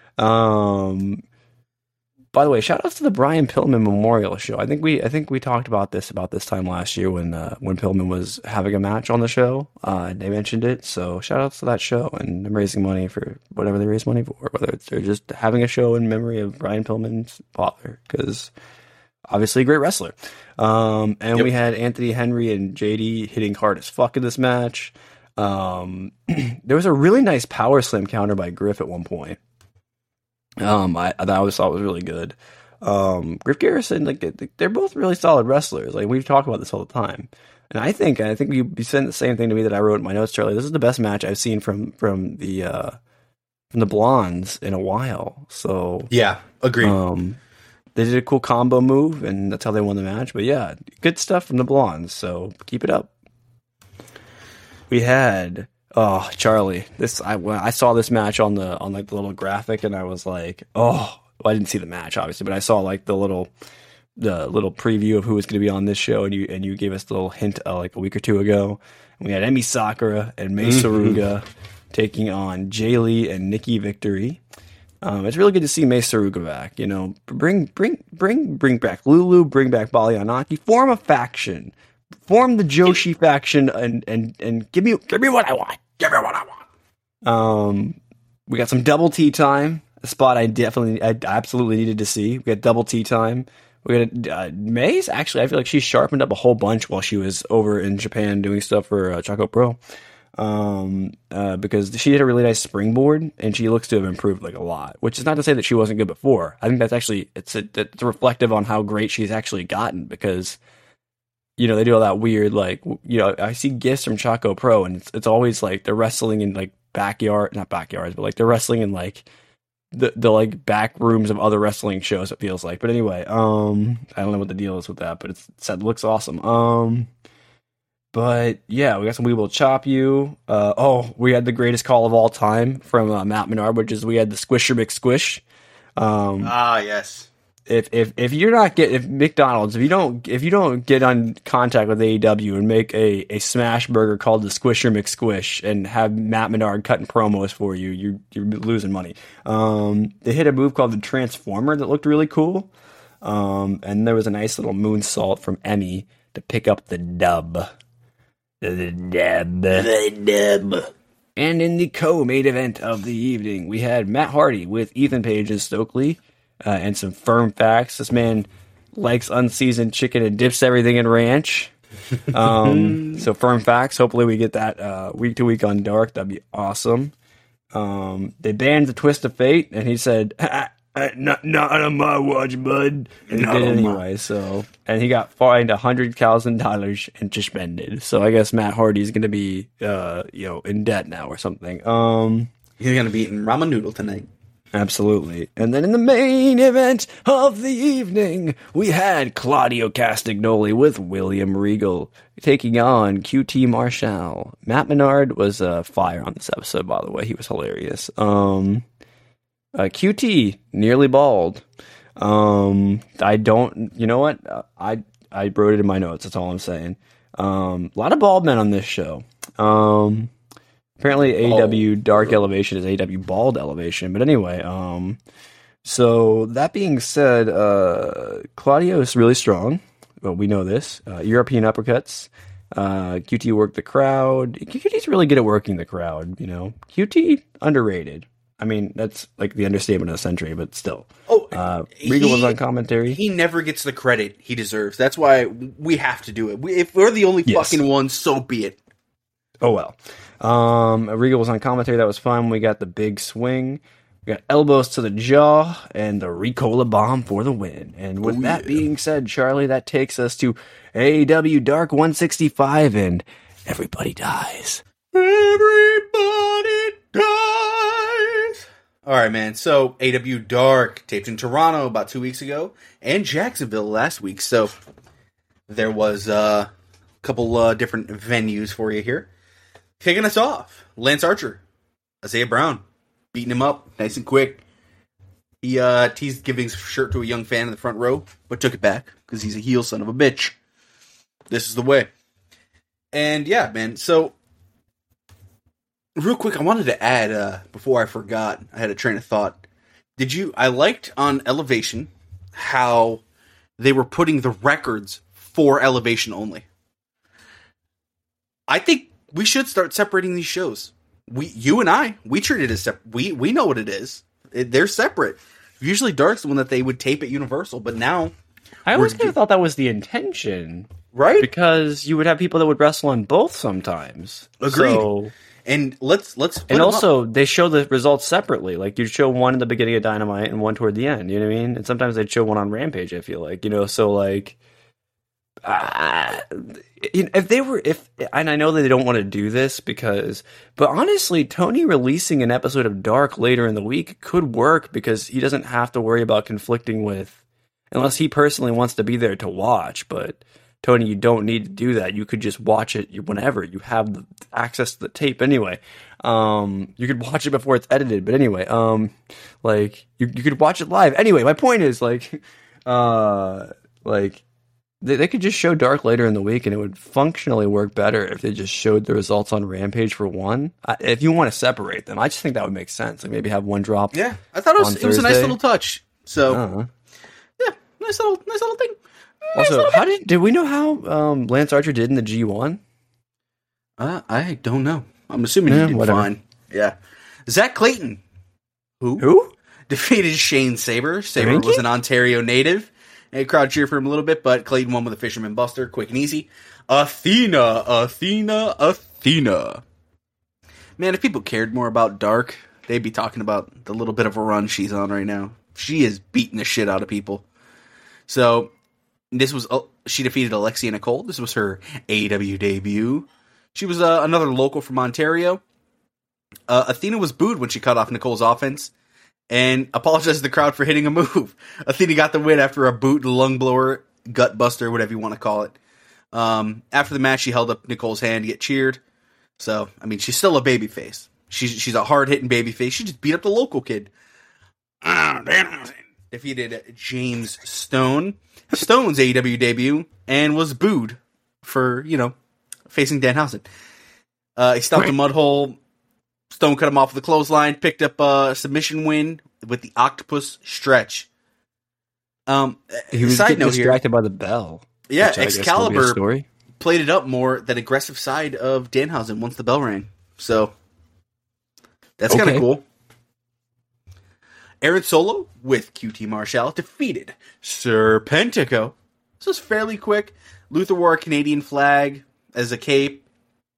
Um, by the way, shout outs to the Brian Pillman Memorial Show. I think we I think we talked about this about this time last year when uh, when Pillman was having a match on the show. Uh, they mentioned it, so shout outs to that show and them raising money for whatever they raise money for, whether it's they're just having a show in memory of Brian Pillman's father, because obviously a great wrestler. Um, and yep. we had Anthony Henry and J D hitting hard as fuck in this match. Um, there was a really nice power slam counter by Griff at one point. Um, I, I always thought was really good. Um, Griff Garrison, like they, they're both really solid wrestlers. Like we've talked about this all the time, and I think I think you, you said the same thing to me that I wrote in my notes, Charlie. This is the best match I've seen from from the uh, from the Blondes in a while. So yeah, agreed. Um, they did a cool combo move, and that's how they won the match. But yeah, good stuff from the Blondes. So keep it up. We had. Oh, Charlie! This I I saw this match on the on like the little graphic, and I was like, oh, well, I didn't see the match obviously, but I saw like the little the little preview of who was going to be on this show, and you and you gave us a little hint uh, like a week or two ago. And we had Emi Sakura and Mei Saruga taking on Jay Lee and Nikki Victory. Um, it's really good to see Mei Saruga back. You know, bring bring bring bring back Lulu, bring back Bali Anaki, form a faction, form the Joshi faction, and and and give me give me what I want. Give me what I want. Um, we got some double T time, a spot I definitely, I absolutely needed to see. We got double T time. We got uh, Maze. Actually, I feel like she sharpened up a whole bunch while she was over in Japan doing stuff for uh, Choco Pro. Um, uh, because she did a really nice springboard, and she looks to have improved like a lot. Which is not to say that she wasn't good before. I think that's actually it's a, it's reflective on how great she's actually gotten, because. You know, they do all that weird, like, you know, I see gifs from Choco Pro, and it's it's always like they're wrestling in like backyard, not backyards, but like they're wrestling in like the the like back rooms of other wrestling shows. It feels like, but anyway, um, I don't know what the deal is with that, but it's, it looks awesome. Um, but yeah, we got some We Will Chop You. Uh, oh, we had the greatest call of all time from uh, Matt Menard, which is we had the Squisher McSquish. Um, ah, yes. If if if you're not get if McDonald's if you don't if you don't get on contact with A E W and make a, a smash burger called the Squisher McSquish and have Matt Menard cutting promos for you, you're you're losing money. Um, they hit a move called the Transformer that looked really cool, um, and there was a nice little moonsault from Emmy to pick up the dub. The dub. The dub. And in the co-main event of the evening, we had Matt Hardy with Ethan Page and Stokely. Uh, and some firm facts. This man likes unseasoned chicken and dips everything in ranch. Um, so firm facts. Hopefully we get that uh, week to week on Dark. That'd be awesome. Um, they banned the Twist of Fate, and he said, ah, ah, "Not not on my watch, bud." And he Not did it on my- anyway. So, and he got fined a hundred thousand dollars and suspended. So I guess Matt Hardy's going to be, uh, you know, in debt now or something. Um, He's going to be eating ramen noodle tonight. Absolutely. And then in the main event of the evening, we had Claudio Castagnoli with William Regal taking on Q T Marshall. Matt Menard was uh, fire on this episode, by the way. He was hilarious. Um, uh, Q T, nearly bald. Um, I don't, you know what? I, I wrote it in my notes. That's all I'm saying. Um, a lot of bald men on this show. Um... Apparently, A E W oh. Dark Elevation is A E W Bald Elevation. But anyway, um, so that being said, uh, Claudio is really strong. Well, we know this. Uh, European uppercuts. Uh, Q T worked the crowd. Q T's really good at working the crowd, you know. Q T, underrated. I mean, that's like the understatement of the century, but still. Oh, uh, Regal he, was on commentary. He never gets the credit he deserves. That's why we have to do it. We, if we're the only yes. fucking ones, so be it. Oh, well. Um, Regal was on commentary. That was fun. We got the big swing. We got elbows to the jaw and the Ricola bomb for the win. And with oh, that yeah. being said, Charlie, that takes us to A E W Dark one sixty-five and everybody dies. Everybody dies. All right, man. So A E W Dark taped in Toronto about two weeks ago, and Jacksonville last week. So there was uh, a couple uh, different venues for you here. Kicking us off, Lance Archer, Isaiah Brown, beating him up nice and quick. He uh, teased giving his shirt to a young fan in the front row, but took it back because he's a heel son of a bitch. This is the way. And yeah, man. So real quick, I wanted to add, uh, before I forgot, I had a train of thought. Did you, I liked on Elevation how they were putting the records for Elevation only. I think we should start separating these shows. We, you and I, we treat it as separate. We, we know what it is. It, they're separate. Usually Dark's the one that they would tape at Universal, but now... I always kind of thought that was the intention. Right? Because you would have people that would wrestle on both sometimes. Agreed. So, and let's let's and also up. They show the results separately. Like you'd show one in the beginning of Dynamite and one toward the end. You know what I mean? And sometimes they'd show one on Rampage. I feel like you know. So like, uh, if they were if and I know that they don't want to do this because, but honestly, Tony releasing an episode of Dark later in the week could work because he doesn't have to worry about conflicting with, unless he personally wants to be there to watch, but. Tony, you don't need to do that. You could just watch it whenever. You have the access to the tape anyway. Um, you could watch it before it's edited. But anyway, um, like you, you could watch it live. Anyway, my point is like, uh, like they, they could just show Dark later in the week, and it would functionally work better if they just showed the results on Rampage for one. I, if you want to separate them, I just think that would make sense. Like maybe have one drop. Yeah, I thought it was it was a nice little touch. So uh-huh. yeah, nice little nice little thing. Also, how did did we know how um, Lance Archer did in the G one? Uh, I don't know. I'm assuming yeah, he did whatever. fine. Yeah. Zach Clayton, who who defeated Shane Saber. Saber Frankie? was an Ontario native. A crowd cheered for him a little bit, but Clayton won with a Fisherman Buster, quick and easy. Athena, Athena, Athena. Man, if people cared more about Dark, they'd be talking about the little bit of a run she's on right now. She is beating the shit out of people. So. This was uh, she defeated Alexia Nicole. This was her A E W debut. She was uh, another local from Ontario. Uh, Athena was booed when she cut off Nicole's offense and apologized to the crowd for hitting a move. Athena got the win after a boot, lung blower, gut buster, whatever you want to call it. Um, after the match, she held up Nicole's hand to get cheered. So, I mean, she's still a babyface. She's she's a hard hitting babyface. She just beat up the local kid. Defeated James Stone. Stone's A E W debut and was booed for, you know, facing Danhausen. Uh, he stopped a mud hole. Stone cut him off with a clothesline, picked up a submission win with the octopus stretch. Um, he was side getting note distracted here, by the bell. Yeah, which I guess Excalibur will be a story. played it up more that aggressive side of Danhausen once the bell rang. So that's kind of Okay. cool. Aaron Solo with Q T Marshall defeated Serpentico. This was fairly quick. Luther wore a Canadian flag as a cape.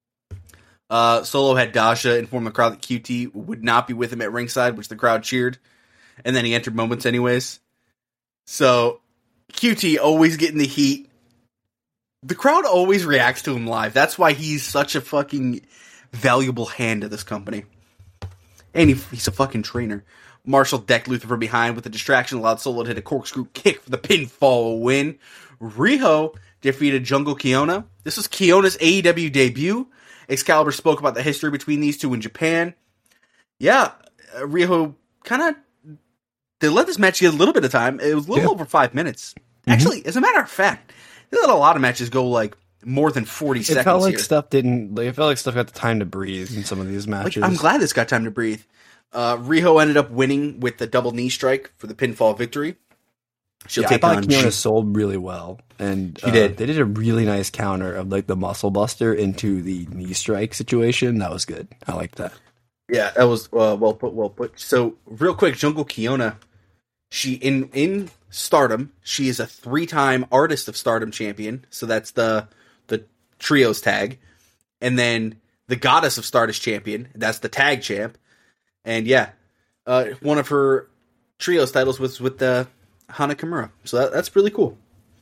Uh, Solo had Dasha inform the crowd that Q T would not be with him at ringside, which the crowd cheered. And then he entered moments anyways. So Q T always getting the heat. The crowd always reacts to him live. That's why he's such a fucking valuable hand to this company. And he, he's a fucking trainer. Marshall decked Luther from behind with a distraction, allowed Solo to hit a corkscrew kick for the pinfall win. Riho defeated Jungle Kiona. This was Kiona's A E W debut. Excalibur spoke about the history between these two in Japan. Yeah, uh, Riho kind of... They let this match get a little bit of time. It was a little Yeah. over five minutes. Mm-hmm. Actually, as a matter of fact, they let a lot of matches go like more than forty It seconds felt like here. stuff didn't. Like, it felt like stuff got the time to breathe in some of these Like, matches. I'm glad this got time to breathe. Uh, Riho ended up winning with the double knee strike for the pinfall victory. She'll Yeah, I take thought on Kiona Ju- sold really well, and She uh, did. They did a really nice counter of like the muscle buster into the knee strike situation. That was good. I liked that. Yeah, that was uh, well put, well put. So, real quick, Jungle Kiona, she in in Stardom, she is a three-time Artist of Stardom champion. So that's the the trios tag, and then the Goddess of Stardust champion. That's the tag champ. And yeah, uh, one of her trios titles was with the Hana Kimura. So that, that's really cool.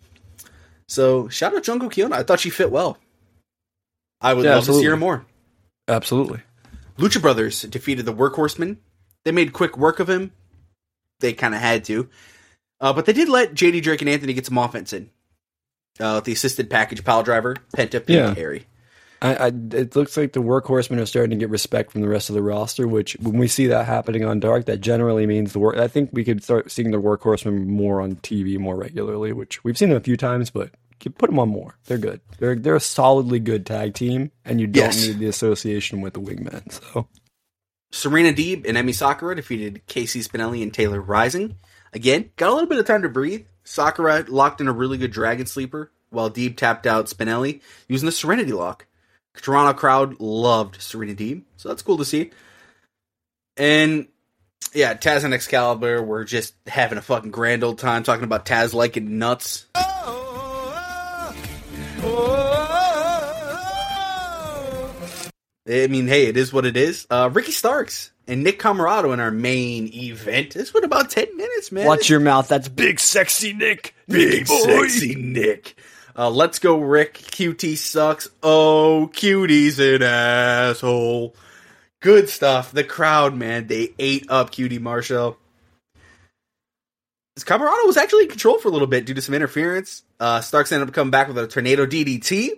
So shout out Jungle Kiona. I thought she fit well. I would Yeah, love absolutely. to see her more. Absolutely. Lucha Brothers defeated the Workhorsemen. They made quick work of him. They kind of had to. Uh, but they did let J D Drake and Anthony get some offense in. Uh, the assisted package pile driver, Penta, Yeah. Harry. I, I, it looks like the workhorsemen are starting to get respect from the rest of the roster, which when we see that happening on Dark, that generally means the work. I think we could start seeing the workhorsemen more on T V more regularly, which we've seen them a few times, but put them on more. They're good. They're they're a solidly good tag team, and you don't Yes. need the association with the wingmen. So Serena Deeb and Emi Sakura defeated Casey Spinelli and Taylor Rising. Again, got a little bit of time to breathe. Sakura locked in a really good Dragon Sleeper, while Deeb tapped out Spinelli using the Serenity Lock. Toronto crowd loved Serena Deeb, so that's cool to see. And yeah, Taz and Excalibur were just having a fucking grand old time talking about Taz liking nuts. I mean, hey, it is what it is. Uh, Ricky Starks and Nick Camarado in our main event. This went about ten minutes, man. watch your mouth. That's big, sexy Nick. Big sexy Nick. Uh, let's go, Rick. Q T sucks. Oh, Q T's an asshole. Good stuff. The crowd, man, they ate up Q T Marshall. Camarado was actually in control for a little bit due to some interference. Uh, Starks ended up coming back with a tornado D D T.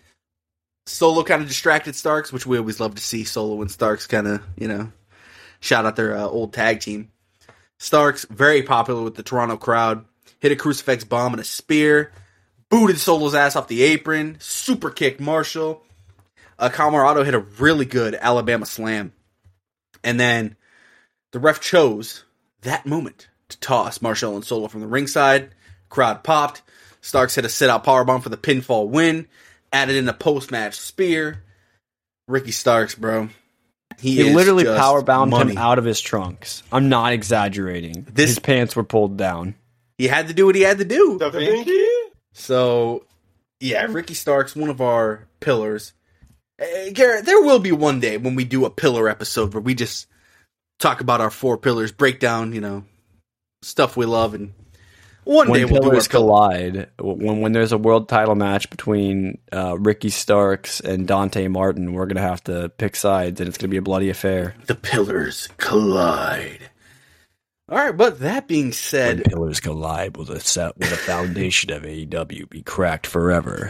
Solo kind of distracted Starks, which we always love to see. Solo and Starks kind of, you know, shout out their uh, old tag team. Starks, very popular with the Toronto crowd. Hit a crucifix bomb and a spear. Booted Solo's ass off the apron. Super kicked Marshall. Uh, Camarado hit a really good Alabama slam. And then the ref chose that moment to toss Marshall and Solo from the ringside. Crowd popped. Starks hit a sit-out powerbomb for the pinfall win. Added in a post-match spear. Ricky Starks, bro. He, He is literally just power bombed money. him out of his trunks. I'm not exaggerating. This- his pants were pulled down. He had to do what he had to do. The Pinky? So, yeah, Ricky Starks, one of our pillars. Uh, Garrett, there will be one day when we do a pillar episode where we just talk about our four pillars, break down, you know, stuff we love, and one When day we'll do our pillars pillar. collide, when when there's a world title match between uh, Ricky Starks and Dante Martin, we're gonna have to pick sides, and it's gonna be a bloody affair. The pillars collide. All right, but that being said, pillars collide, will the set will the foundation of A E W be cracked forever?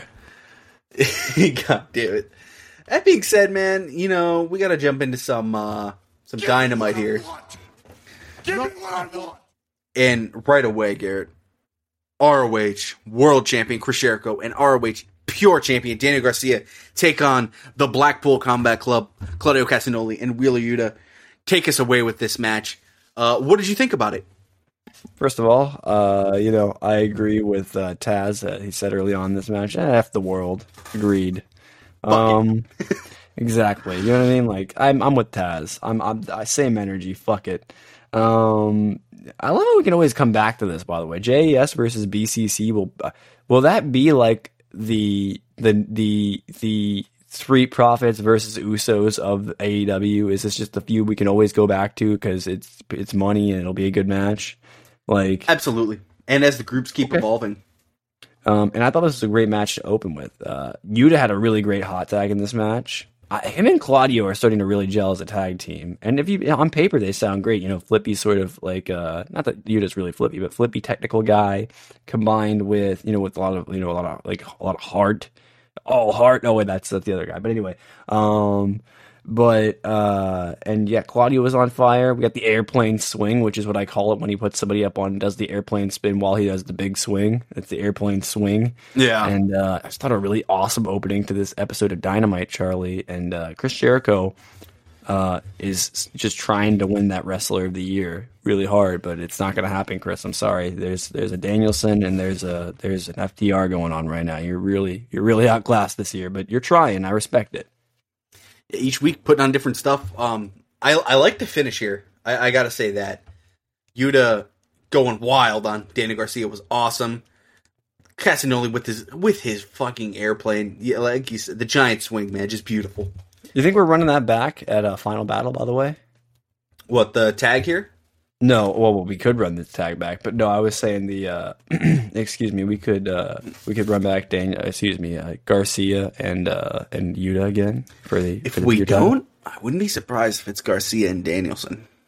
God damn it. That being said, man, you know, we got to jump into some uh, some dynamite here. Give me what I want. And right away, Garrett, R O H World Champion Chris Jericho and R O H Pure Champion Daniel Garcia take on the Blackpool Combat Club, Claudio Castagnoli and Wheeler Yuta. Take us away with this match. Uh, what did you think about it? First of all, uh, you know, I agree with uh, Taz. Uh, he said early on in this match, eh, F the world. Agreed. Um, exactly. You know what I mean? Like, I'm I'm with Taz. I'm, I'm I same energy. Fuck it. Um, I love how we can always come back to this. By the way, J E S versus B C C will uh, will that be like the the the the Street Profits versus Usos of A E W? Is this just the feud we can always go back to because it's it's money and it'll be a good match? Like, Absolutely. And as the groups keep Okay. evolving. Um, and I thought this was a great match to open with. Uh, Yuta had a really great hot tag in this match. I, him and Claudio are starting to really gel as a tag team. And if you on paper they sound great. You know, Flippy sort of like uh, not that Yuta's really Flippy, but Flippy technical guy combined with you know with a lot of you know a lot of like a lot of heart. Oh, heart. No, wait, that's that's the other guy. But anyway, um, but uh, and yeah, Claudio was on fire. We got the airplane swing, which is what I call it when he puts somebody up on and does the airplane spin while he does the big swing. It's the airplane swing. Yeah. And uh, I just thought a really awesome opening to this episode of Dynamite, Charlie. And uh, Chris Jericho uh, is just trying to win that Wrestler of the Year really hard, but it's not going to happen, Chris. I'm sorry. There's there's a Danielson and there's a there's an F T R going on right now. You're really you're really outclassed this year, but you're trying. I respect it. Each week putting on different stuff. Um, I I like the finish here. I, I gotta say that. Yuta going wild on Daniel Garcia was awesome. Castagnoli with his with his fucking airplane, yeah, like you said, the giant swing, man, just beautiful. You think we're running that back at a Final Battle, by the way? What, the tag here? No, well, we could run this tag back, but no, I was saying the. Uh, excuse me, we could uh, we could run back Daniel. Excuse me, uh, Garcia and uh, and Yuta again for the. If for the we pure title. don't, I wouldn't be surprised if it's Garcia and Danielson.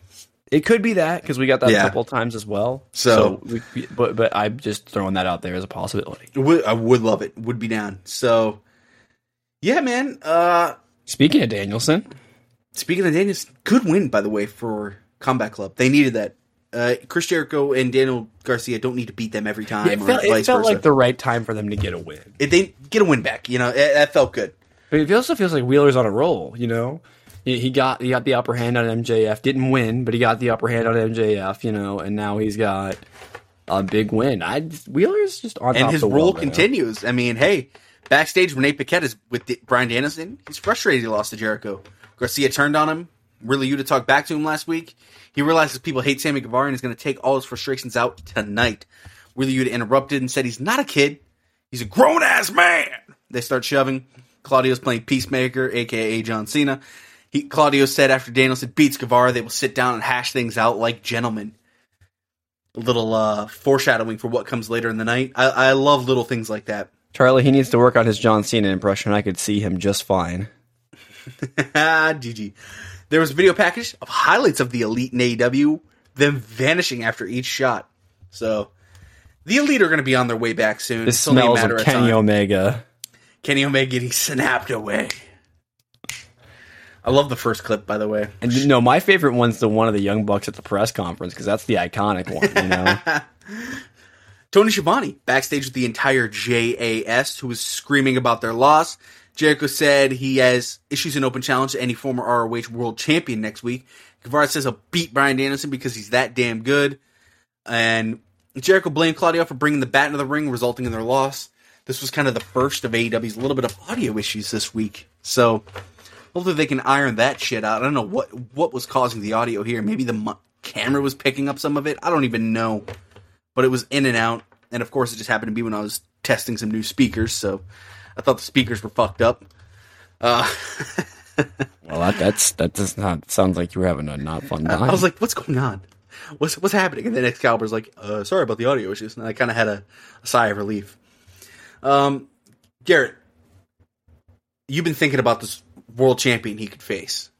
It could be that because we got that Yeah. a couple of times as well. So- so we, but but I'm just throwing that out there as a possibility. Would, I would love it. Would be down. So, yeah, man. Uh, Speaking of Danielson, speaking of Daniels, good win, by the way, for Combat Club. They needed that. Uh, Chris Jericho and Daniel Garcia don't need to beat them every time. it or felt, it vice felt versa. like the right time for them to get a win. If they get a win back. You know, it, that felt good. But it also feels like Wheeler's on a roll. You know, he, he got he got the upper hand on M J F. Didn't win, but he got the upper hand on M J F. You know, and now he's got a big win. I Wheeler's just on top And his of the role world right now. continues. I mean, hey, backstage, Renee Paquette is with the, Bryan Danielson. He's frustrated he lost to Jericho. Garcia turned on him. Really, you to talk back to him last week. He realizes people hate Sammy Guevara and is going to take all his frustrations out tonight. Really, you interrupted and said he's not a kid. He's a grown ass man. They start shoving. Claudio's playing Peacemaker, aka John Cena. He, Claudio said after Danielson beats Guevara, they will sit down and hash things out like gentlemen. A little uh, foreshadowing for what comes later in the night. I, I love little things like that. Charlie, he needs to work on his John Cena impression. I could see him just fine. G G. There was a video package of highlights of the Elite in A E W, them vanishing after each shot. So, the Elite are going to be on their way back soon. This It's only a smells matter of of Kenny time. Omega. Kenny Omega getting snapped away. I love the first clip, by the way. And you know, my favorite one's the one of the Young Bucks at the press conference because that's the iconic one. You know, Tony Schiavone backstage with the entire J A S, who was screaming about their loss. Jericho said he has issues in open challenge to any former R O H world champion next week. Guevara says he'll beat Bryan Danielson because he's that damn good. And Jericho blamed Claudio for bringing the bat into the ring, resulting in their loss. This was kind of the first of A E W's little bit of audio issues this week. So hopefully they can iron that shit out. I don't know what, what was causing the audio here. Maybe the mu- camera was picking up some of it. I don't even know. But it was in and out. And of course it just happened to be when I was testing some new speakers. So I thought the speakers were fucked up. Uh, well, that, that's that does not sounds like you were having a not fun time. I was like, what's going on? What's what's happening? And then Excalibur's like, uh, sorry about the audio issues. And I kind of had a, a sigh of relief. Um, Garrett, you've been thinking about this world champion he could face.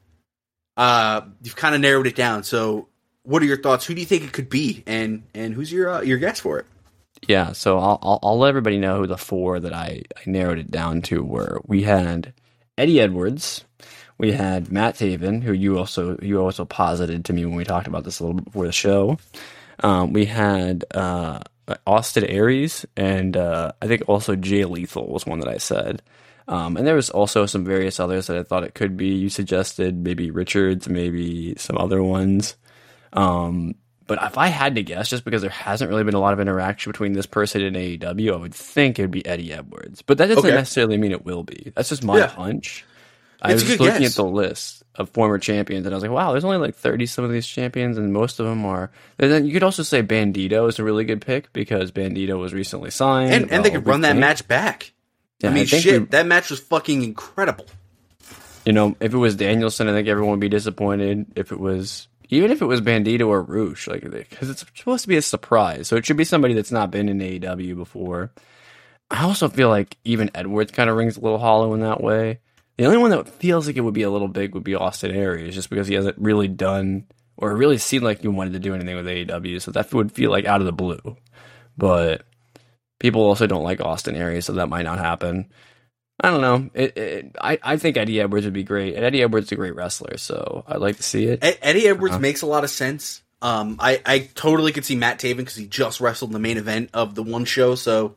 Uh, you've kind of narrowed it down. So what are your thoughts? Who do you think it could be? And and who's your uh, your guess for it? Yeah, so I'll, I'll I'll let everybody know who the four that I, I narrowed it down to were. We had Eddie Edwards, we had Matt Taven, who you also you also posited to me when we talked about this a little bit before the show. Um, we had uh, Austin Aries, and uh, I think also Jay Lethal was one that I said. Um, and there was also some various others that I thought it could be. You suggested maybe Richards, maybe some other ones. Um, but if I had to guess, just because there hasn't really been a lot of interaction between this person and A E W, I would think it would be Eddie Edwards. But that doesn't Okay. necessarily mean it will be. That's just my Yeah. hunch. I It's was a just good looking guess. at the list of former champions, and I was like, wow, there's only like thirty some of these champions, and most of them are. And then you could also say Bandito is a really good pick because Bandito was recently signed. And and they uh, could run that retained. match back. Yeah, I mean, think shit, we- that match was fucking incredible. You know, if it was Danielson, I think everyone would be disappointed. If it was, even if it was Bandito or Roosh, like, because it's supposed to be a surprise, so it should be somebody that's not been in A E W before. I also feel like even Edwards kind of rings a little hollow in that way. The only one that feels like it would be a little big would be Austin Aries, just because he hasn't really done or really seemed like he wanted to do anything with A E W, so that would feel like out of the blue. But people also don't like Austin Aries, so that might not happen. I don't know. It, it, I, I think Eddie Edwards would be great. And Eddie Edwards is a great wrestler, so I'd like to see it. Ed- Eddie Edwards Uh-huh. makes a lot of sense. Um, I, I totally could see Matt Taven because he just wrestled in the main event of the one show. So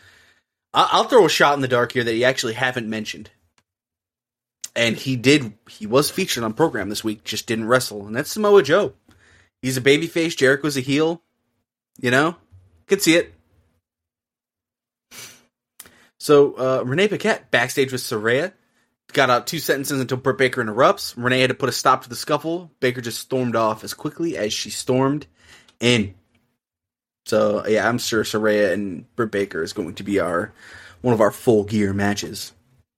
I- I'll throw a shot in the dark here that he actually haven't mentioned. And he did. He was featured on program this week, just didn't wrestle, and that's Samoa Joe. He's a babyface. Jericho's a heel. You know, could see it. So uh, Renee Paquette backstage with Saraya. Got out two sentences until Britt Baker interrupts. Renee had to put a stop to the scuffle. Baker just stormed off as quickly as she stormed in. So yeah, I'm sure Saraya and Britt Baker is going to be our one of our full gear matches.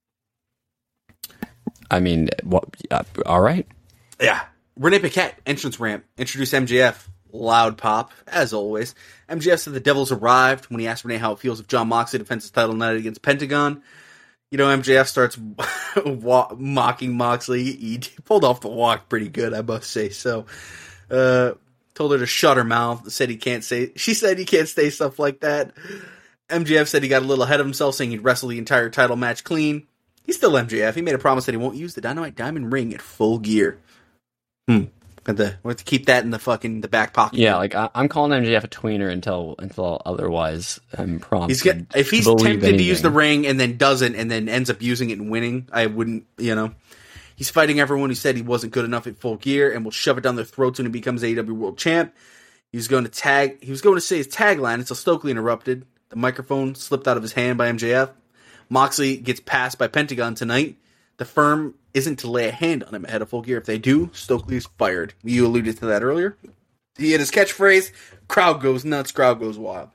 I mean, what? Uh, all right. Yeah. Renee Paquette, entrance ramp, introduced M J F. Loud pop, as always. M J F said the Devils arrived when he asked Renee how it feels if John Moxley defends his title tonight against Pentagon. You know, M J F starts wa- mocking Moxley. He pulled off the walk pretty good, I must say. So, Uh, told her to shut her mouth. Said he can't say. She said he can't say stuff like that. M J F said he got a little ahead of himself, saying he'd wrestle the entire title match clean. He's still M J F. He made a promise that he won't use the Dynamite Diamond ring at Full Gear. Hmm. Got to, we'll have to keep that in the fucking the back pocket. Yeah, like I, I'm calling M J F a tweener until until otherwise I'm prompted. He's get, if he's to tempted anything. to use the ring and then doesn't, and then ends up using it and winning, I wouldn't. You know, he's fighting everyone who said he wasn't good enough at Full Gear, and will shove it down their throats when he becomes A E W World Champ. He was going to tag. He was going to say his tagline until Stokely interrupted. The microphone slipped out of his hand by M J F. Moxley gets passed by Pentagon tonight. The firm isn't to lay a hand on him ahead of Full Gear. If they do, Stokely is fired. You alluded to that earlier. He had his catchphrase, crowd goes nuts, crowd goes wild.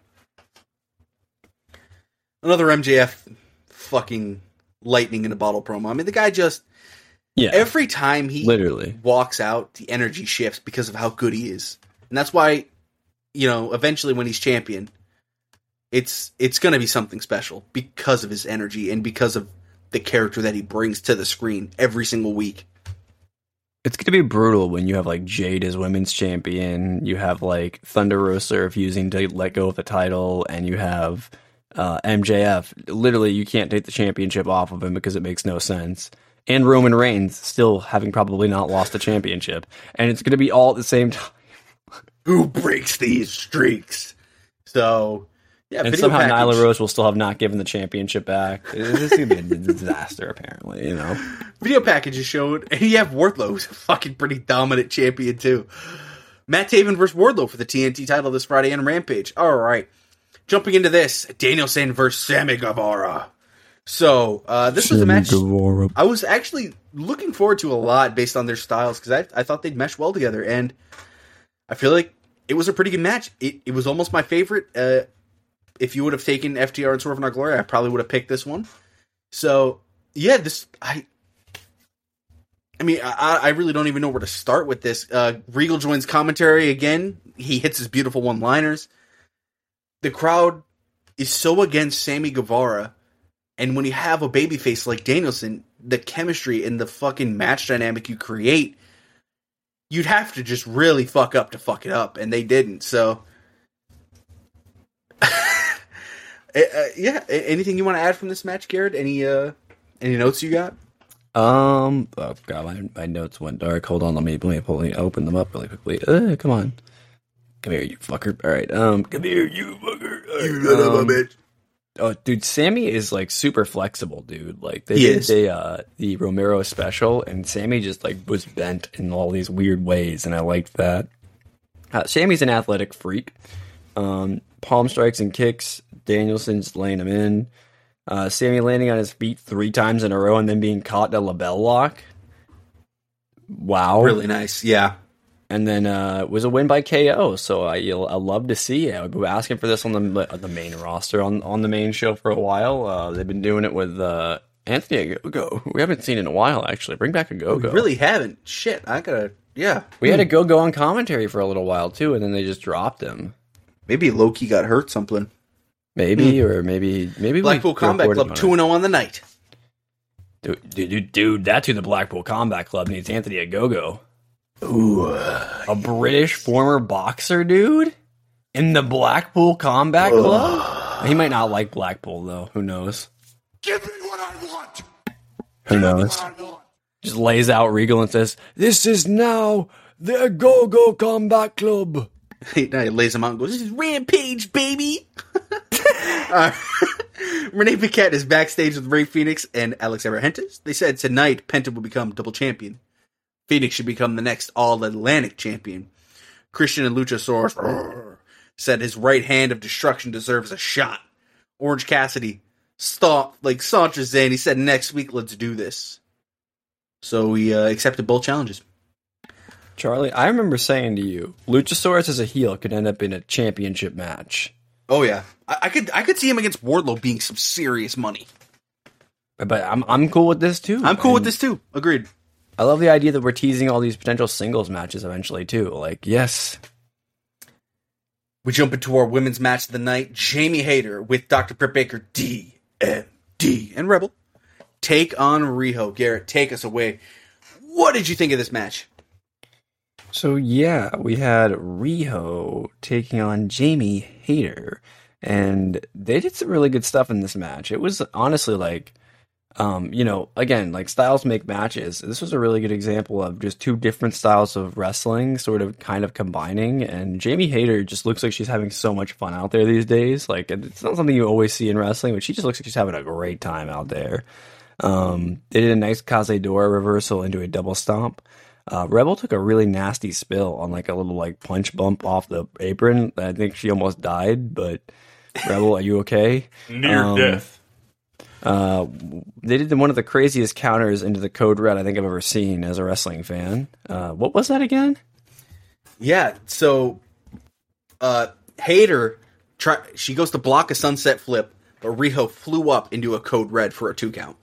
Another M J F fucking lightning in a bottle promo. I mean, the guy just, yeah, every time he literally walks out, the energy shifts because of how good he is. And that's why, you know, eventually when he's champion, it's it's going to be something special because of his energy and because of the character that he brings to the screen every single week. It's going to be brutal when you have like Jade as women's champion, you have like Thunder Rosa refusing to let go of the title, and you have uh, M J F. Literally, you can't take the championship off of him because it makes no sense. And Roman Reigns still having probably not lost the championship. And it's going to be all at the same time. Who breaks these streaks? So... yeah, and somehow package. Nyla Rose will still have not given the championship back. It's going to be a disaster, apparently, you know. Video packages showed, and you have Wardlow, who's a fucking pretty dominant champion, too. Matt Taven versus Wardlow for the T N T title this Friday on Rampage. All right. Jumping into this, Danielson versus Sammy Guevara. So, uh, this Sammy was a match Guevara. I was actually looking forward to a lot based on their styles, because I, I thought they'd mesh well together, and I feel like it was a pretty good match. It, it was almost my favorite. Uh, If you would have taken F T R and Swerve in Our Glory, I probably would have picked this one. So, yeah, this... I I mean, I, I really don't even know where to start with this. Uh, Regal joins commentary again. He hits his beautiful one-liners. The crowd is so against Sammy Guevara, and when you have a babyface like Danielson, the chemistry and the fucking match dynamic you create, you'd have to just really fuck up to fuck it up, and they didn't, so... Uh, yeah. Anything you want to add from this match, Garrett? Any uh, any notes you got? Um. Oh god, my, my notes went dark. Hold on, let me let me pull, open them up really quickly. Uh, come on, come here, you fucker. All right. Um. Come here, you fucker. Right, you son um, of a bitch. Oh, dude, Sammy is like super flexible, dude. Like they he did is. the uh, the Romero special, and Sammy just like was bent in all these weird ways, and I liked that. Uh, Sammy's an athletic freak. Um. Palm strikes and kicks. Danielson's laying him in. Uh, Sammy landing on his feet three times in a row and then being caught in a label lock. Wow. Really nice, yeah. And then uh, it was a win by K O, so I I love to see it. I've been asking for this on the on the main roster, on, on the main show for a while. Uh, they've been doing it with uh, Anthony Ogogo. We haven't seen it in a while, actually. Bring back Ogogo. We really haven't. Shit, I gotta, yeah. We hmm. had Ogogo on commentary for a little while, too, and then they just dropped him. Maybe Loki got hurt something. Maybe, mm. or maybe... maybe Blackpool Combat Club two and oh on the night. Dude, dude, dude, that's who the Blackpool Combat Club needs, Anthony Ogogo. Ooh. A British former boxer, dude? In the Blackpool Combat Club? Ugh. He might not like Blackpool, though. Who knows? Give me what I want! Who knows? Just lays out Regal and says, "This is now the Ogogo Combat Club." He, he lays him out and goes, "This is Rampage, baby!" uh, Renee Paquette is backstage with Rey Fenix and Alex Abrahantes. They said tonight Penta will become double champion. Phoenix should become the next All-Atlantic champion. Christian and Luchasaurus rrr, said his right hand of destruction deserves a shot. Orange Cassidy stopped, like saunters in. He said, "Next week, let's do this." So he uh, accepted both challenges. Charlie, I remember saying to you, Luchasaurus as a heel could end up in a championship match. Oh yeah, I, I could I could see him against Wardlow being some serious money. But I'm I'm cool with this too. I'm cool and with this too. Agreed. I love the idea that we're teasing all these potential singles matches eventually too. Like, yes. We jump into our women's match of the night. Jamie Hayter with Doctor Britt Baker, D M D, and Rebel take on Riho. Garrett, take us away. What did you think of this match? So yeah, we had Riho taking on Jamie Hayter, and they did some really good stuff in this match. It was honestly like, um, you know, again, like styles make matches. This was a really good example of just two different styles of wrestling sort of kind of combining. And Jamie Hayter just looks like she's having so much fun out there these days. Like it's not something you always see in wrestling, but she just looks like she's having a great time out there. Um, they did a nice Cazadora reversal into a double stomp. Uh, Rebel took a really nasty spill on like a little like punch bump off the apron. I think she almost died, but Rebel, are you okay? Near um, death. Uh, they did one of the craziest counters into the Code Red I think I've ever seen as a wrestling fan. Uh, what was that again? Yeah, so uh, Hayter, try, she goes to block a sunset flip, but Riho flew up into a Code Red for a two count.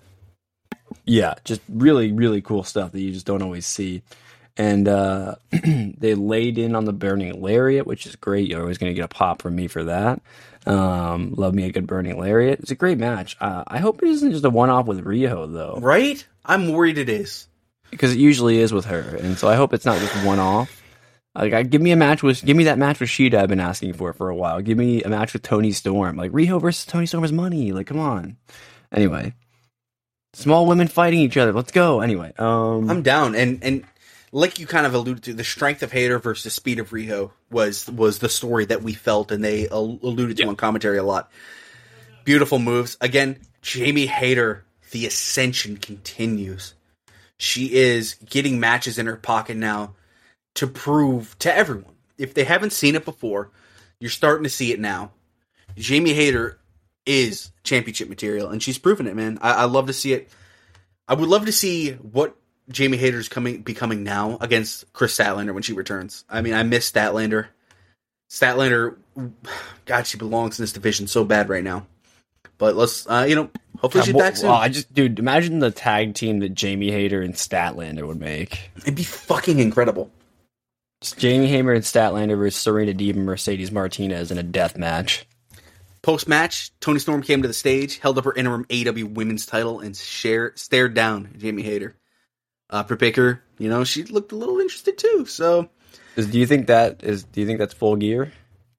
Yeah, just really, really cool stuff that you just don't always see. And uh, they laid in on the Burning Lariat, which is great. You're always going to get a pop from me for that. Um, love me a good Burning Lariat. It's a great match. Uh, I hope it isn't just a one-off with Riho, though. Right? I'm worried it is. Because it usually is with her. And so I hope it's not just one-off. Like, I, give me a match with, give me that match with Shida I've been asking for for a while. Give me a match with Toni Storm. Like, Riho versus Toni Storm is money. Like, come on. Anyway. Small women fighting each other. Let's go. Anyway, um, I'm down, and and like you kind of alluded to, the strength of Hayter versus the speed of Riho was was the story that we felt, and they al- alluded to yeah. on commentary a lot. Beautiful moves again. Jamie Hayter, the ascension continues. She is getting matches in her pocket now to prove to everyone. If they haven't seen it before, you're starting to see it now. Jamie Hayter is championship material, and she's proven it, man. I, I love to see it. I would love to see what Jamie Hayter's coming becoming now against Chris Statlander when she returns. I mean, I miss Statlander. Statlander, God, she belongs in this division so bad right now. But let's, uh, you know, hopefully she's back soon. Well, I just, dude, imagine the tag team that Jamie Hayter and Statlander would make. It'd be fucking incredible. Just Jamie Hayter and Statlander versus Serena Deeb and Mercedes Martinez in a death match. Post-match, Toni Storm came to the stage, held up her interim A E W women's title, and share, stared down Jamie Hayter. Uh, for Baker, you know, she looked a little interested too. So, is, do you think that is? Do you think that's Full Gear?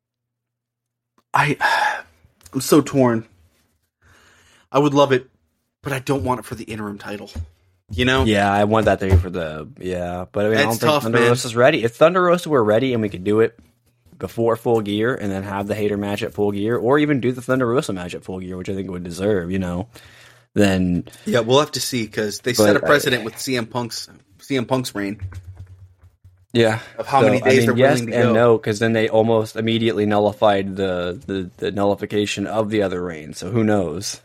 I, I'm so torn. I would love it, but I don't want it for the interim title. You know? Yeah, I want that thing for the yeah, but I mean, I don't It's think tough, Thunder man. Rosa's ready. If Thunder Rosa were ready and we could do it before Full Gear and then have the Hayter match at Full Gear, or even do the Thunder Rosa match at Full Gear, which I think it would deserve, you know, then Yeah, we'll have to see because they But, set a uh, precedent with C M Punk's C M Punk's reign. yeah, Of how many days they're yes willing to and go. no, because then they almost immediately nullified the, the the nullification of the other reign. So who knows?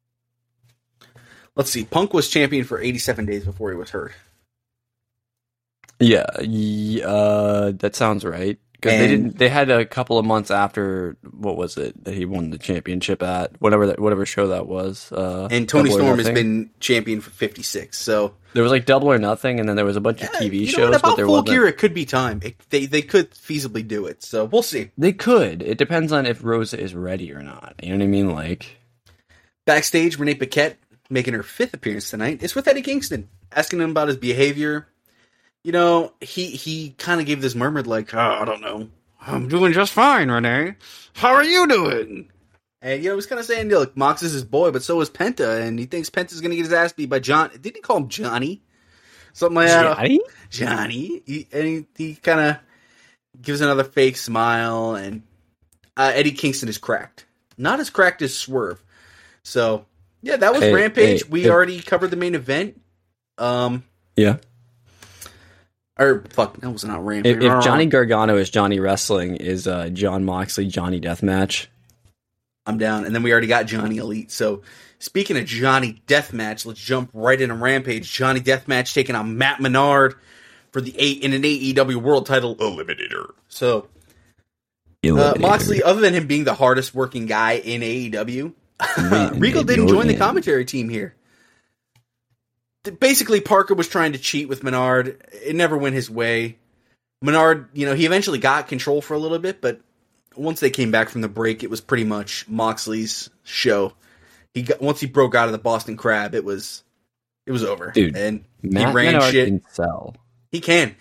Let's see. Punk was champion for eighty-seven days before he was hurt. Yeah, y- uh, that sounds right. Because they And- didn't. They had a couple of months after what was it that he won the championship at whatever that whatever show that was. Uh, And Toni Double or Storm has Nothing. been champion for fifty-six. So There was like Double or Nothing, and then there was a bunch of T V you know shows, what, about but there Full wasn't. Gear, it could be time. It, they they could feasibly do it. So we'll see. They could. It depends on if Rosa is ready or not. You know what I mean? Like, Backstage, Renee Paquette, making her fifth appearance tonight, is with Eddie Kingston, asking him about his behavior. You know, he he kind of gave this murmured like, oh, I don't know. I'm doing just fine, Renee. How are you doing? And, you know, he's kind of saying, you know, like, Mox is his boy, but so is Penta, and he thinks Penta's going to get his ass beat by John. Didn't he call him Johnny? Something like that. Johnny? Johnny. He, and he, he kind of gives another fake smile, and uh, Eddie Kingston is cracked. Not as cracked as Swerve. So, yeah, that was Hey, Rampage. hey, we hey. already covered the main event. Um, Yeah. or, fuck, that was not Rampage. If, if Johnny Gargano is Johnny Wrestling, is uh, John Moxley Johnny Deathmatch? I'm down. And then we already got Johnny Elite. So, speaking of Johnny Deathmatch, let's jump right into Rampage. Johnny Deathmatch taking on Matt Menard for the eight in an A E W World Title Eliminator. So, uh, Moxley, other than him being the hardest working guy in A E W, Regal didn't join the commentary team here. Basically, Parker was trying to cheat with Menard. It never went his way. Menard, you know, he eventually got control for a little bit, but once they came back from the break, it was pretty much Moxley's show. He got, once he broke out of the Boston Crab, it was it was over. Dude, and Matt he ran Menard shit. can sell. He can.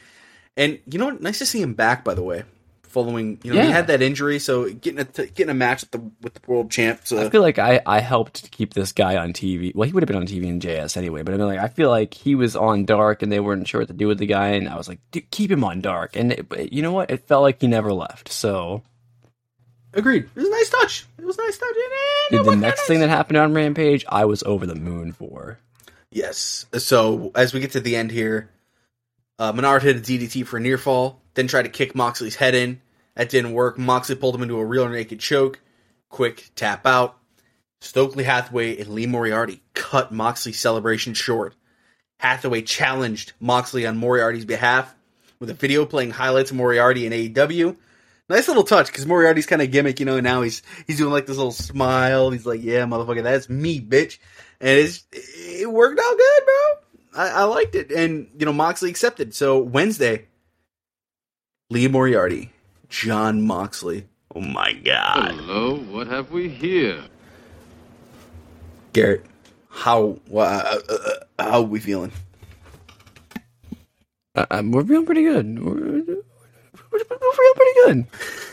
And you know what? Nice to see him back, by the way. Following, you know, Yeah. he had that injury, so getting a getting a match with the with the world champ. So I feel like I, I helped keep this guy on T V. Well, he would have been on T V in J S anyway, but I mean, like, I feel like he was on Dark and they weren't sure what to do with the guy, and I was like, dude, keep him on Dark. And it, but you know what? It felt like he never left. So, agreed. It was a nice touch. It was a nice touch. dude, the next thing that happened on Rampage, I was over the moon for. Yes. So as we get to the end here, uh, Menard hit a D D T for a near fall, then tried to kick Moxley's head in. That didn't work. Moxley pulled him into a real naked choke. Quick tap out. Stokely Hathaway and Lee Moriarty cut Moxley's celebration short. Hathaway challenged Moxley on Moriarty's behalf with a video playing highlights of Moriarty in A E W. Nice little touch, because Moriarty's kind of gimmick, you know, now he's he's doing like this little smile. He's like, yeah, motherfucker, that's me, bitch. And it's, it worked out good, bro. I, I liked it. And, you know, Moxley accepted. So Wednesday, Lee Moriarty, John Moxley. Oh my God. Hello, what have we here? Garrett, how uh, uh, uh, how are we feeling? Uh, um, we're feeling pretty good. We're, we're, we're feeling pretty good.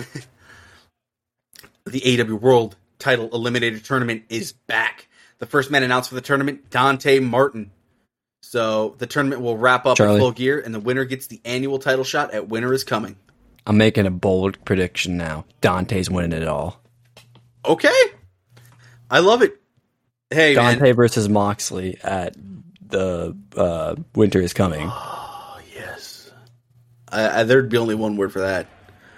The A E W World Title Eliminator Tournament is back. The first man announced for the tournament, Dante Martin. So the tournament will wrap up Charlie. at full gear, and the winner gets the annual title shot at Winter is Coming. I'm making a bold prediction now. Dante's winning it all. Okay. I love it. Hey, Dante man. versus Moxley at the uh, Winter is Coming. Oh, yes. I, I, there'd be only one word for that.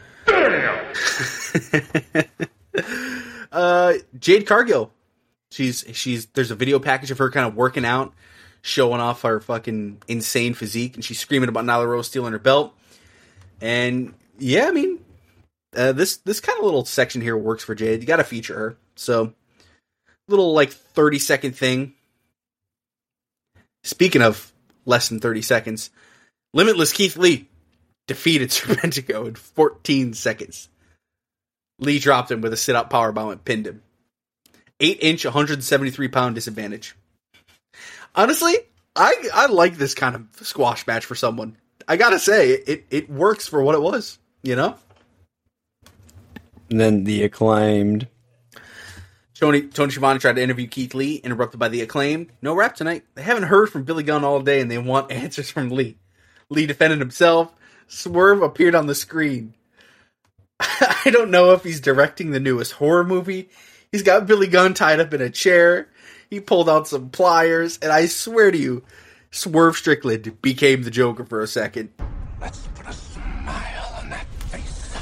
uh, Jade Cargill. She's she's. There's a video package of her kind of working out, showing off her fucking insane physique, and she's screaming about Nyla Rose stealing her belt. And yeah, I mean, uh, this this kind of little section here works for Jade. You got to feature her, so little like thirty second thing. Speaking of less than thirty seconds, Limitless Keith Lee defeated Serpentico in fourteen seconds. Lee dropped him with a sit-up powerbomb and pinned him. eight inch, one hundred seventy-three pound disadvantage. Honestly, I I like this kind of squash match for someone. I gotta say, it, it works for what it was, you know? And then the Acclaimed. Tony, Tony Schiavone tried to interview Keith Lee, interrupted by the Acclaimed. No rap tonight. They haven't heard from Billy Gunn all day, and they want answers from Lee. Lee defended himself. Swerve appeared on the screen. I don't know if he's directing the newest horror movie. He's got Billy Gunn tied up in a chair. He pulled out some pliers, and I swear to you, Swerve Strickland became the Joker for a second. Let's put a smile on that face.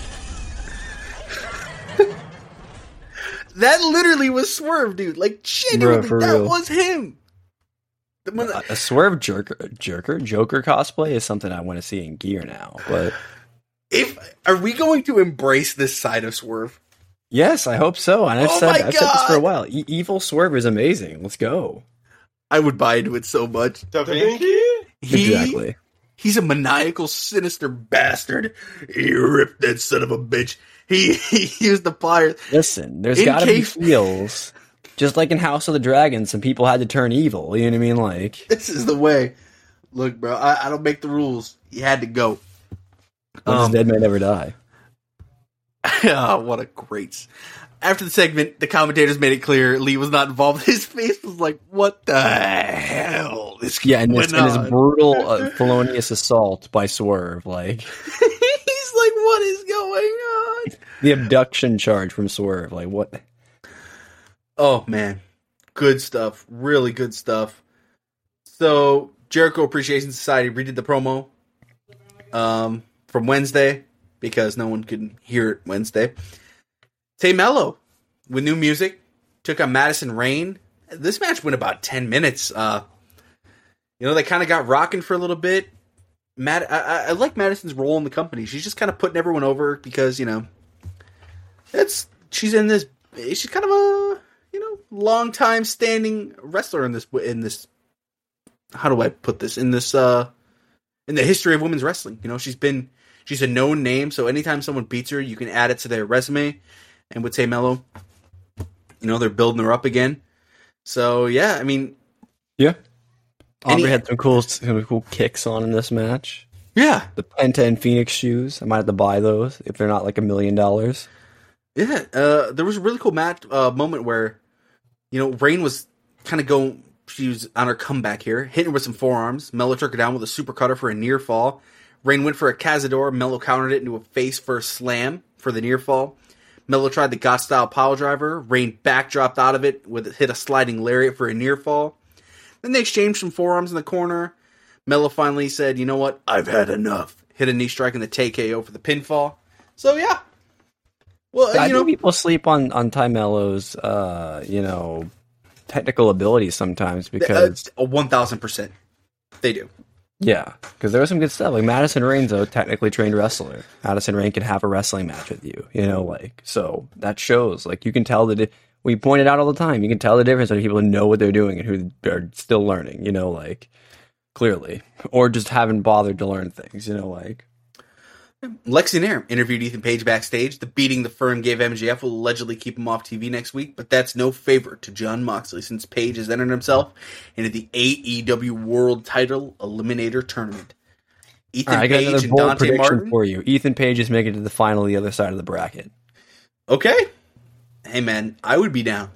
That literally was Swerve, dude. Like, genuinely, Bro, for that real. was him. The- when- A Swerve jerker, jerker, Joker cosplay is something I want to see in gear now. But If are we going to embrace this side of Swerve? yes, I hope so. And I've Oh said my I've said this for a God. while. E- Evil Swerve is amazing. Let's go. I would buy into it so much. He? He, Exactly. He's a maniacal, sinister bastard. He ripped that son of a bitch. He, he used the pliers. Listen, there's In got to be case- feels. Just like in House of the Dragon, some people had to turn evil. You know what I mean? Like, This is the way. Look, bro, I, I don't make the rules. You had to go. once Um, dead may never die. Oh, what a great. s- After the segment, the commentators made it clear Lee was not involved. His face was like, what the hell is Yeah, and this, going and this on? brutal, uh, felonious assault by Swerve. Like, He's like, what is going on? the abduction charge from Swerve. Like, what? Oh, man. Good stuff. Really good stuff. So, Jericho Appreciation Society redid the promo um, from Wednesday because no one could hear it Wednesday. Tay Mello with new music took on Madison Rain. This match went about ten minutes. Uh, you know, they kind of got rocking for a little bit. Mad- I-, I-, I like Madison's role in the company. She's just kind of putting everyone over because, you know, it's she's in this. She's kind of a you know long time standing wrestler in this in this. How do I put this in this uh in the history of women's wrestling? You know, she's been she's a known name, so anytime someone beats her, you can add it to their resume. And with Tay Mello, you know, they're building her up again. So yeah, I mean, Yeah. Any- Aubrey had some cool, some cool kicks on in this match. Yeah. The Penta and Phoenix shoes. I might have to buy those if they're not like a million dollars. Yeah. Uh, there was a really cool match uh, moment where, you know, Rain was kind of going. She was on her comeback here, hitting her with some forearms. Mello took her down with a super cutter for a near fall. Rain went for a Cazador. Mello countered it into a face for a slam for the near fall. Mello tried the Got style pile driver. Rain backdropped out of it with hit a sliding lariat for a near fall. Then they exchanged some forearms in the corner. Mello finally said, "You know what? I've had enough." Hit a knee strike in the T K O for the pinfall. So yeah. Well, I you know know, people sleep on on Ty Mello's, uh, you know, technical abilities sometimes because uh, one thousand percent they do. Yeah, because there was some good stuff. Like Madison Rain's a technically trained wrestler. Madison Rain can have a wrestling match with you, you know, like, so that shows. Like, you can tell that it, we point it out all the time. You can tell the difference between people who know what they're doing and who are still learning, you know, like, clearly. Or just haven't bothered to learn things, you know, like. Lexi Nair interviewed Ethan Page backstage. The beating the firm gave M J F will allegedly keep him off T V next week, but that's no favor to Jon Moxley since Page has entered himself into the A E W World Title Eliminator Tournament. Ethan Right, I got Page another and bold Dante prediction Martin. for you. Ethan Page is making it to the final the other side of the bracket. Okay. Hey, man, I would be down.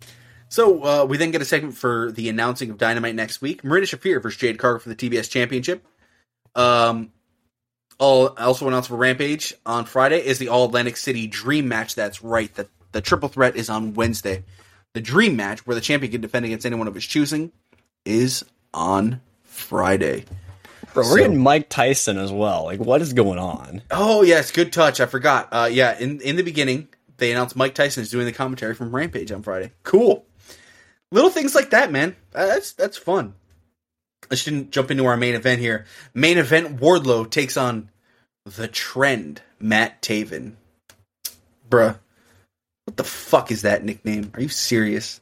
So, uh, we then get a segment for the announcing of Dynamite next week. Marina Shafir versus Jade Cargill for the T B S Championship. Um... All, also announced for Rampage on Friday is the All Atlantic City Dream Match. That's right. The, the triple threat is on Wednesday. The Dream Match, where the champion can defend against anyone of his choosing, is on Friday. Bro, we're So- getting Mike Tyson as well. Like, what is going on? Oh, yes. Good touch. I forgot. Uh, yeah, in, in the beginning, they announced Mike Tyson is doing the commentary from Rampage on Friday. Cool. Little things like that, man. Uh, that's that's fun. Let's jump into our main event here. Main event, Wardlow takes on the Trend, Matt Taven. Bruh, what the fuck is that nickname? Are you serious?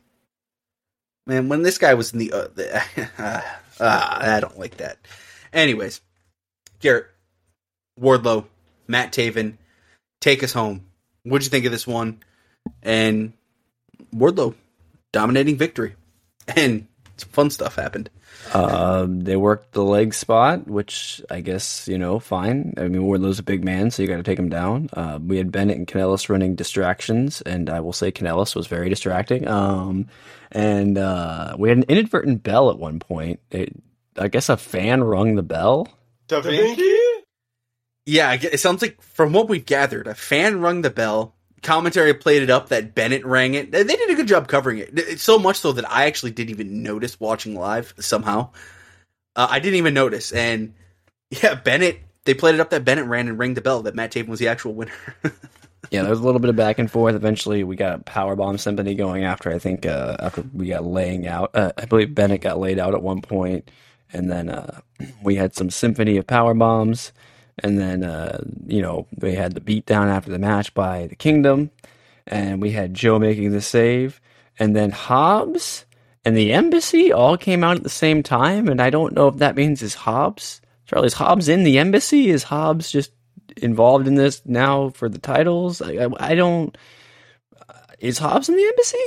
Man, when this guy was in the... Uh, the uh, uh, I don't like that. Anyways, Garrett, Wardlow, Matt Taven, take us home. What'd you think of this one? And Wardlow, dominating victory. And some fun stuff happened. Um, they worked the leg spot, which I guess, you know, fine. I mean, Wardlow's a big man, so you got to take him down. Uh, we had Bennett and Kanellis running distractions, and I will say Kanellis was very distracting. Um, and uh, we had an inadvertent bell at one point. It, I guess a fan rung the bell. Da Vinci? Yeah, I get- it sounds like, from what we've gathered, a fan rung the bell. Commentary played it up that Bennett rang it. They did a good job covering it. It's so much so that I actually didn't even notice watching live somehow. Uh, I didn't even notice. And yeah, Bennett, they played it up that Bennett ran and rang the bell that Matt Taven was the actual winner. Yeah, there was a little bit of back and forth. Eventually, we got a Powerbomb Symphony going after, I think, uh, after we got laying out. Uh, I believe Bennett got laid out at one point, and then uh, we had some Symphony of Power Bombs. And then, uh, you know, we had the beatdown after the match by the Kingdom. And we had Joe making the save. And then Hobbs and the Embassy all came out at the same time. And I don't know if that means is Hobbs. Charlie, is Hobbs in the Embassy? Is Hobbs just involved in this now for the titles? I, I, I don't... Uh, is Hobbs in the Embassy?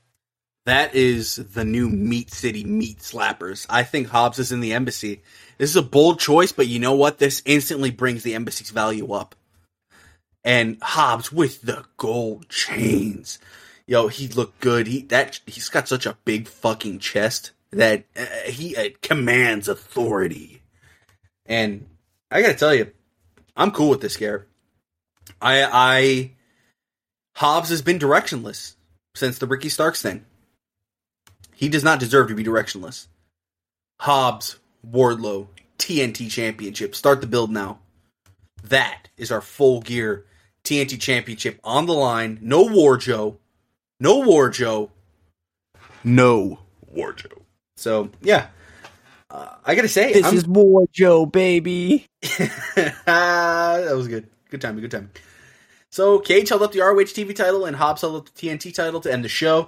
That is the new Meat City Meat Slappers. I think Hobbs is in the Embassy. This is a bold choice, but you know what? This instantly brings the Embassy's value up. And Hobbs with the gold chains. Yo, he looked good. He that He's got such a big fucking chest that uh, he uh, commands authority. And I gotta tell you, I'm cool with this, Garrett. I, I, Hobbs has been directionless since the Ricky Starks thing. He does not deserve to be directionless. Hobbs, Wardlow, T N T Championship. Start the build now. That is our full gear T N T Championship on the line. No War Joe. No War Joe. No War Joe. So, yeah. Uh, I gotta say, This I'm, is War Joe, baby. that was good. Good time, good time. So, Cage held up the R O H T V title and Hobbs held up the T N T title to end the show.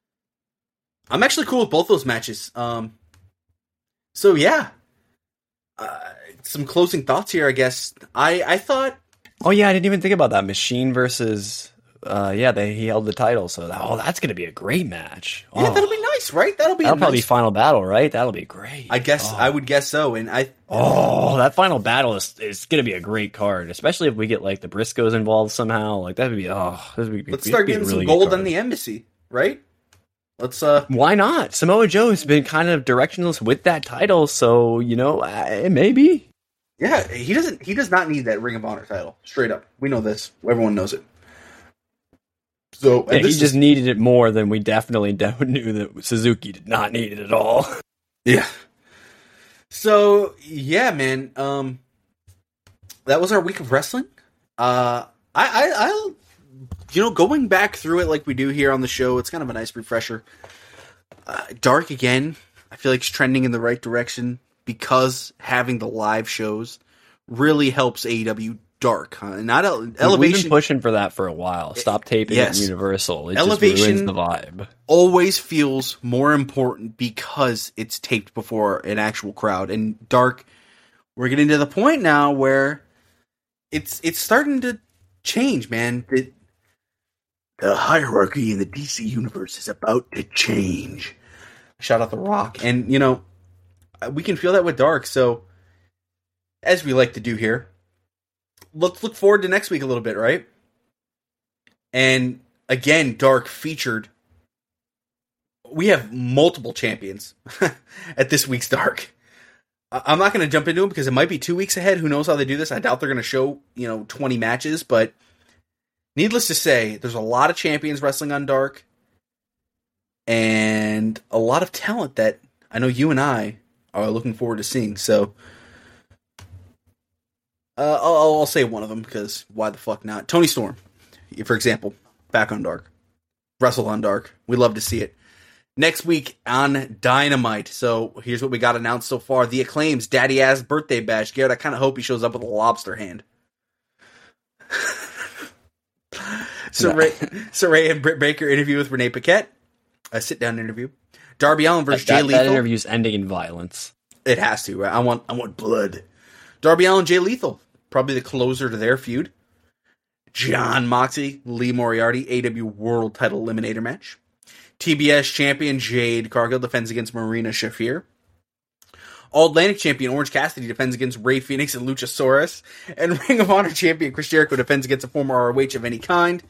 I'm actually cool with both those matches. Um, so, yeah. Uh, some closing thoughts here, I guess. I, I thought... Oh, yeah, I didn't even think about that. Machine versus uh, yeah, they he held the title. So oh, that's gonna be a great match. Oh, Yeah, that'll be nice, right? That'll be that'll a probably nice... be final battle, right? That'll be great. I guess Oh. I would guess so. And I Oh, that final battle is is gonna be a great card, especially if we get like the Briscoes involved somehow. Like that would be oh, this would be. let's it'd start be a getting really some good gold card. on the embassy, right? Let's uh Why not? Samoa Joe has been kind of directionless with that title, so you know, uh, maybe. yeah, he doesn't he does not need that Ring of Honor title. Straight up. We know this. Everyone knows it. So and Yeah, he this just is, needed it more than we definitely knew that Suzuki did not need it at all. yeah. So yeah, man. Um, that was our week of wrestling. Uh, I, I, I'll, you know, going back through it like we do here on the show, it's kind of a nice refresher. Uh, Dark again. I feel like it's trending in the right direction because having the live shows really helps A E W Dark. Huh? Not ele- We've elevation. been pushing for that for a while. Stop taping Yes. it in Universal. It Elevation- just ruins the vibe. always feels more important because it's taped before an actual crowd. And Dark, we're getting to the point now where it's it's starting to change, man. The, the hierarchy in the D C universe is about to change. Shout out The Rock. And, you know, we can feel that with Dark. So, as we like to do here, let's look forward to next week a little bit, right? And, again, Dark featured... We have multiple champions at this week's Dark. I'm not going to jump into it because it might be two weeks ahead. Who knows how they do this? I doubt they're going to show, you know, twenty matches. But needless to say, there's a lot of champions wrestling on Dark. And a lot of talent that I know you and I are looking forward to seeing. So uh, I'll, I'll say one of them because why the fuck not? Tony Storm, for example, back on Dark. Wrestle on Dark. We love to see it. Next week on Dynamite. So here's what we got announced so far. The Acclaim's Daddy Ass Birthday Bash. Garrett, I kind of hope he shows up with a lobster hand. so, Ray, so Ray and Britt Baker interview with Renee Paquette. A sit-down interview. Darby Allin versus That, Jay that, Lethal. that interview's ending in violence. It has to, right? I want I want blood. Darby Allin, Jay Lethal. Probably the closer to their feud. John Moxley, Lee Moriarty, A E W World Title Eliminator match. T B S champion Jade Cargill defends against Marina Shafir. All Atlantic champion Orange Cassidy defends against Rey Fenix and Luchasaurus. And Ring of Honor champion Chris Jericho defends against a former R O H of any kind.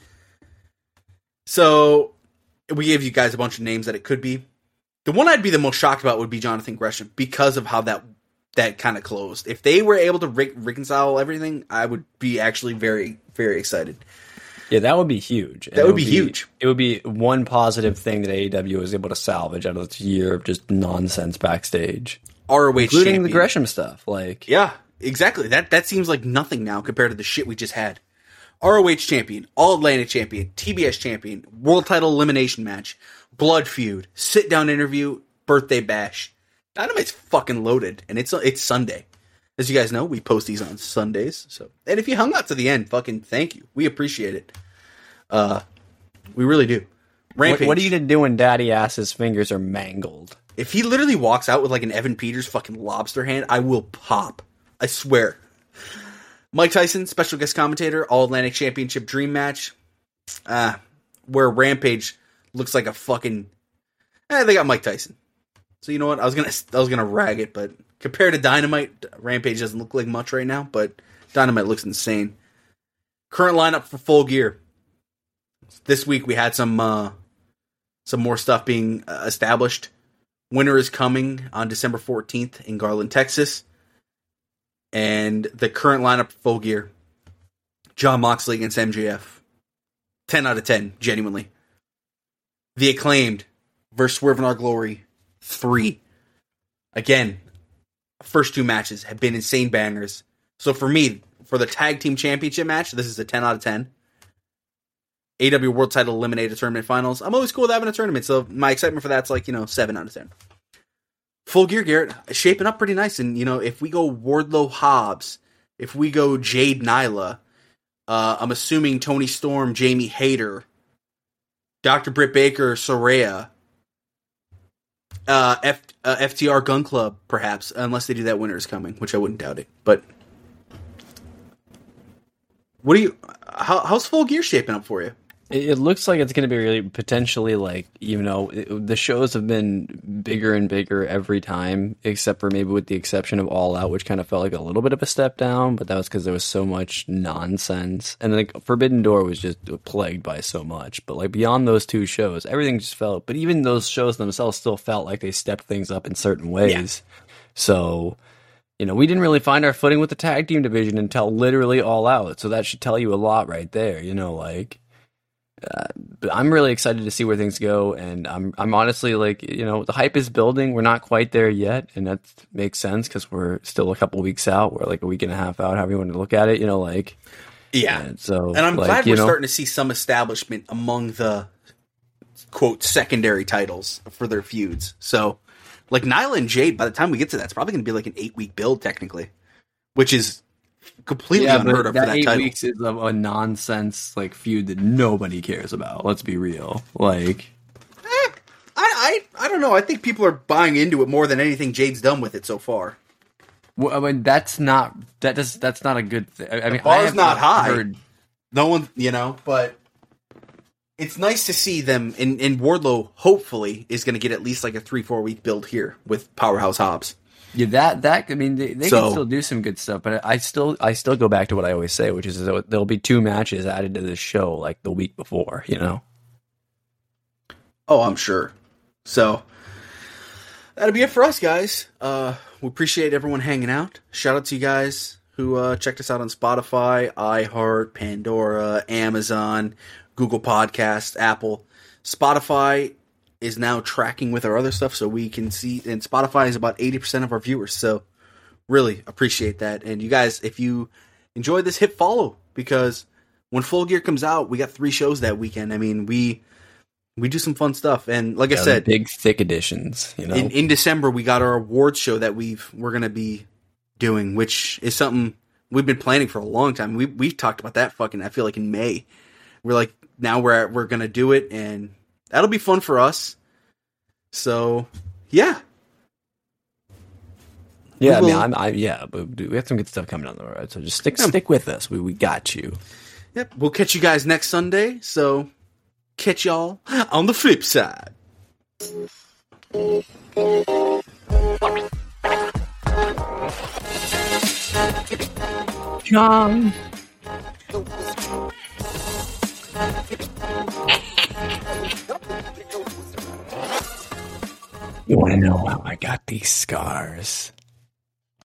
So, we gave you guys a bunch of names that it could be. The one I'd be the most shocked about would be Jonathan Gresham because of how that that kind of closed. If they were able to re- reconcile everything, I would be actually very, very excited. Yeah, that would be huge. That would be huge. It would be one positive thing that A E W was able to salvage out of this year of just nonsense backstage. R O H Including champion. the Gresham stuff. Like, Yeah, exactly. That that seems like nothing now compared to the shit we just had. R O H champion, All Atlantic champion, T B S champion, World Title Elimination match, Blood Feud, Sit Down Interview, Birthday Bash. Dynamite's fucking loaded, and it's it's Sunday. As you guys know, we post these on Sundays. So, and if you hung out to the end, fucking thank you. We appreciate it. Uh, we really do. what, Rampage. what are you going to do when Daddy Ass's fingers are mangled? If he literally walks out with like an Evan Peters fucking lobster hand, I will pop. I swear. Mike Tyson, special guest commentator, All Atlantic Championship Dream Match. Uh, where Rampage looks like a fucking... Eh, they got Mike Tyson. So you know what? I was gonna I was gonna rag it, but compared to Dynamite, Rampage doesn't look like much right now, but Dynamite looks insane. Current lineup for Full Gear. This week we had some uh, some more stuff being uh, established. Winter is coming on December fourteenth in Garland, Texas. And the current lineup for Full Gear. John Moxley against M J F. ten out of ten, genuinely. The Acclaimed versus Swerve in Our Glory. three. Again, first two matches have been insane bangers. So for me, for the Tag Team Championship match, this is a ten out of ten. A E W World Title Eliminator Tournament Finals. I'm always cool with having a tournament, so my excitement for that's like, you know, seven out of ten. Full Gear, Garrett, shaping up pretty nice. And, you know, if we go Wardlow Hobbs, if we go Jade Nyla, uh, I'm assuming Tony Storm, Jamie Hayter, Doctor Britt Baker, Soraya, uh, F, uh, F T R Gun Club, perhaps, unless they do that Winter is Coming, which I wouldn't doubt it. But what do you? How, how's Full Gear shaping up for you? It, it looks like it's going to be really potentially like, you know, it, the shows have been bigger and bigger every time, except for maybe with the exception of All Out, which kind of felt like a little bit of a step down, but that was because there was so much nonsense. And like Forbidden Door was just plagued by so much. But like beyond those two shows, everything just felt, but even those shows themselves still felt like they stepped things up in certain ways. Yeah. So, you know, we didn't really find our footing with the tag team division until literally All Out. So that should tell you a lot right there, you know, like. Uh, but I'm really excited to see where things go, and I'm I'm honestly like, you know, the hype is building. We're not quite there yet, and that makes sense because we're still a couple weeks out. We're like a week and a half out, however you want to look at it, you know, like yeah. And so, and I'm like, glad we're know, starting to see some establishment among the quote secondary titles for their feuds. So, like Nyla and Jade, by the time we get to that, it's probably going to be like an eight week build technically, which is completely yeah, unheard of that for that eight title. weeks is a, a nonsense like feud that nobody cares about. Let's be real. Like, eh, I, I, I don't know. I think people are buying into it more than anything Jade's done with it so far. Well, I mean, that's not that does that's not a good thing. I mean, the bar's I have not high. Heard... No one, you know, but it's nice to see them. And, and Wardlow hopefully is going to get at least like a three, four week build here with Powerhouse Hobbs. Yeah, that that I mean, they, they so, can still do some good stuff, but I still I still go back to what I always say, which is that there'll be two matches added to this show like the week before, you know. Oh, I'm sure. So that'll be it for us, guys. Uh, we appreciate everyone hanging out. Shout out to you guys who uh, checked us out on Spotify, iHeart, Pandora, Amazon, Google Podcasts, Apple. Spotify is now tracking with our other stuff, so we can see, and Spotify is about eighty percent of our viewers, so really appreciate that. And you guys, if you enjoy this, hit follow, because when Full Gear comes out, we got three shows that weekend. I mean, we we do some fun stuff, and like yeah, I said, big thick editions, you know. In, in December, we got our awards show that we've we're gonna be doing, which is something we've been planning for a long time. We we've talked about that fucking, I feel like in May. We're like, now we're we're gonna do it, and that'll be fun for us. So, yeah. Yeah, will, I mean, I'm, I, yeah, but we have some good stuff coming on the road, so just stick yeah. stick with us. We we got you. Yep, we'll catch you guys next Sunday, so catch y'all on the flip side. John. You want to know how I got these scars?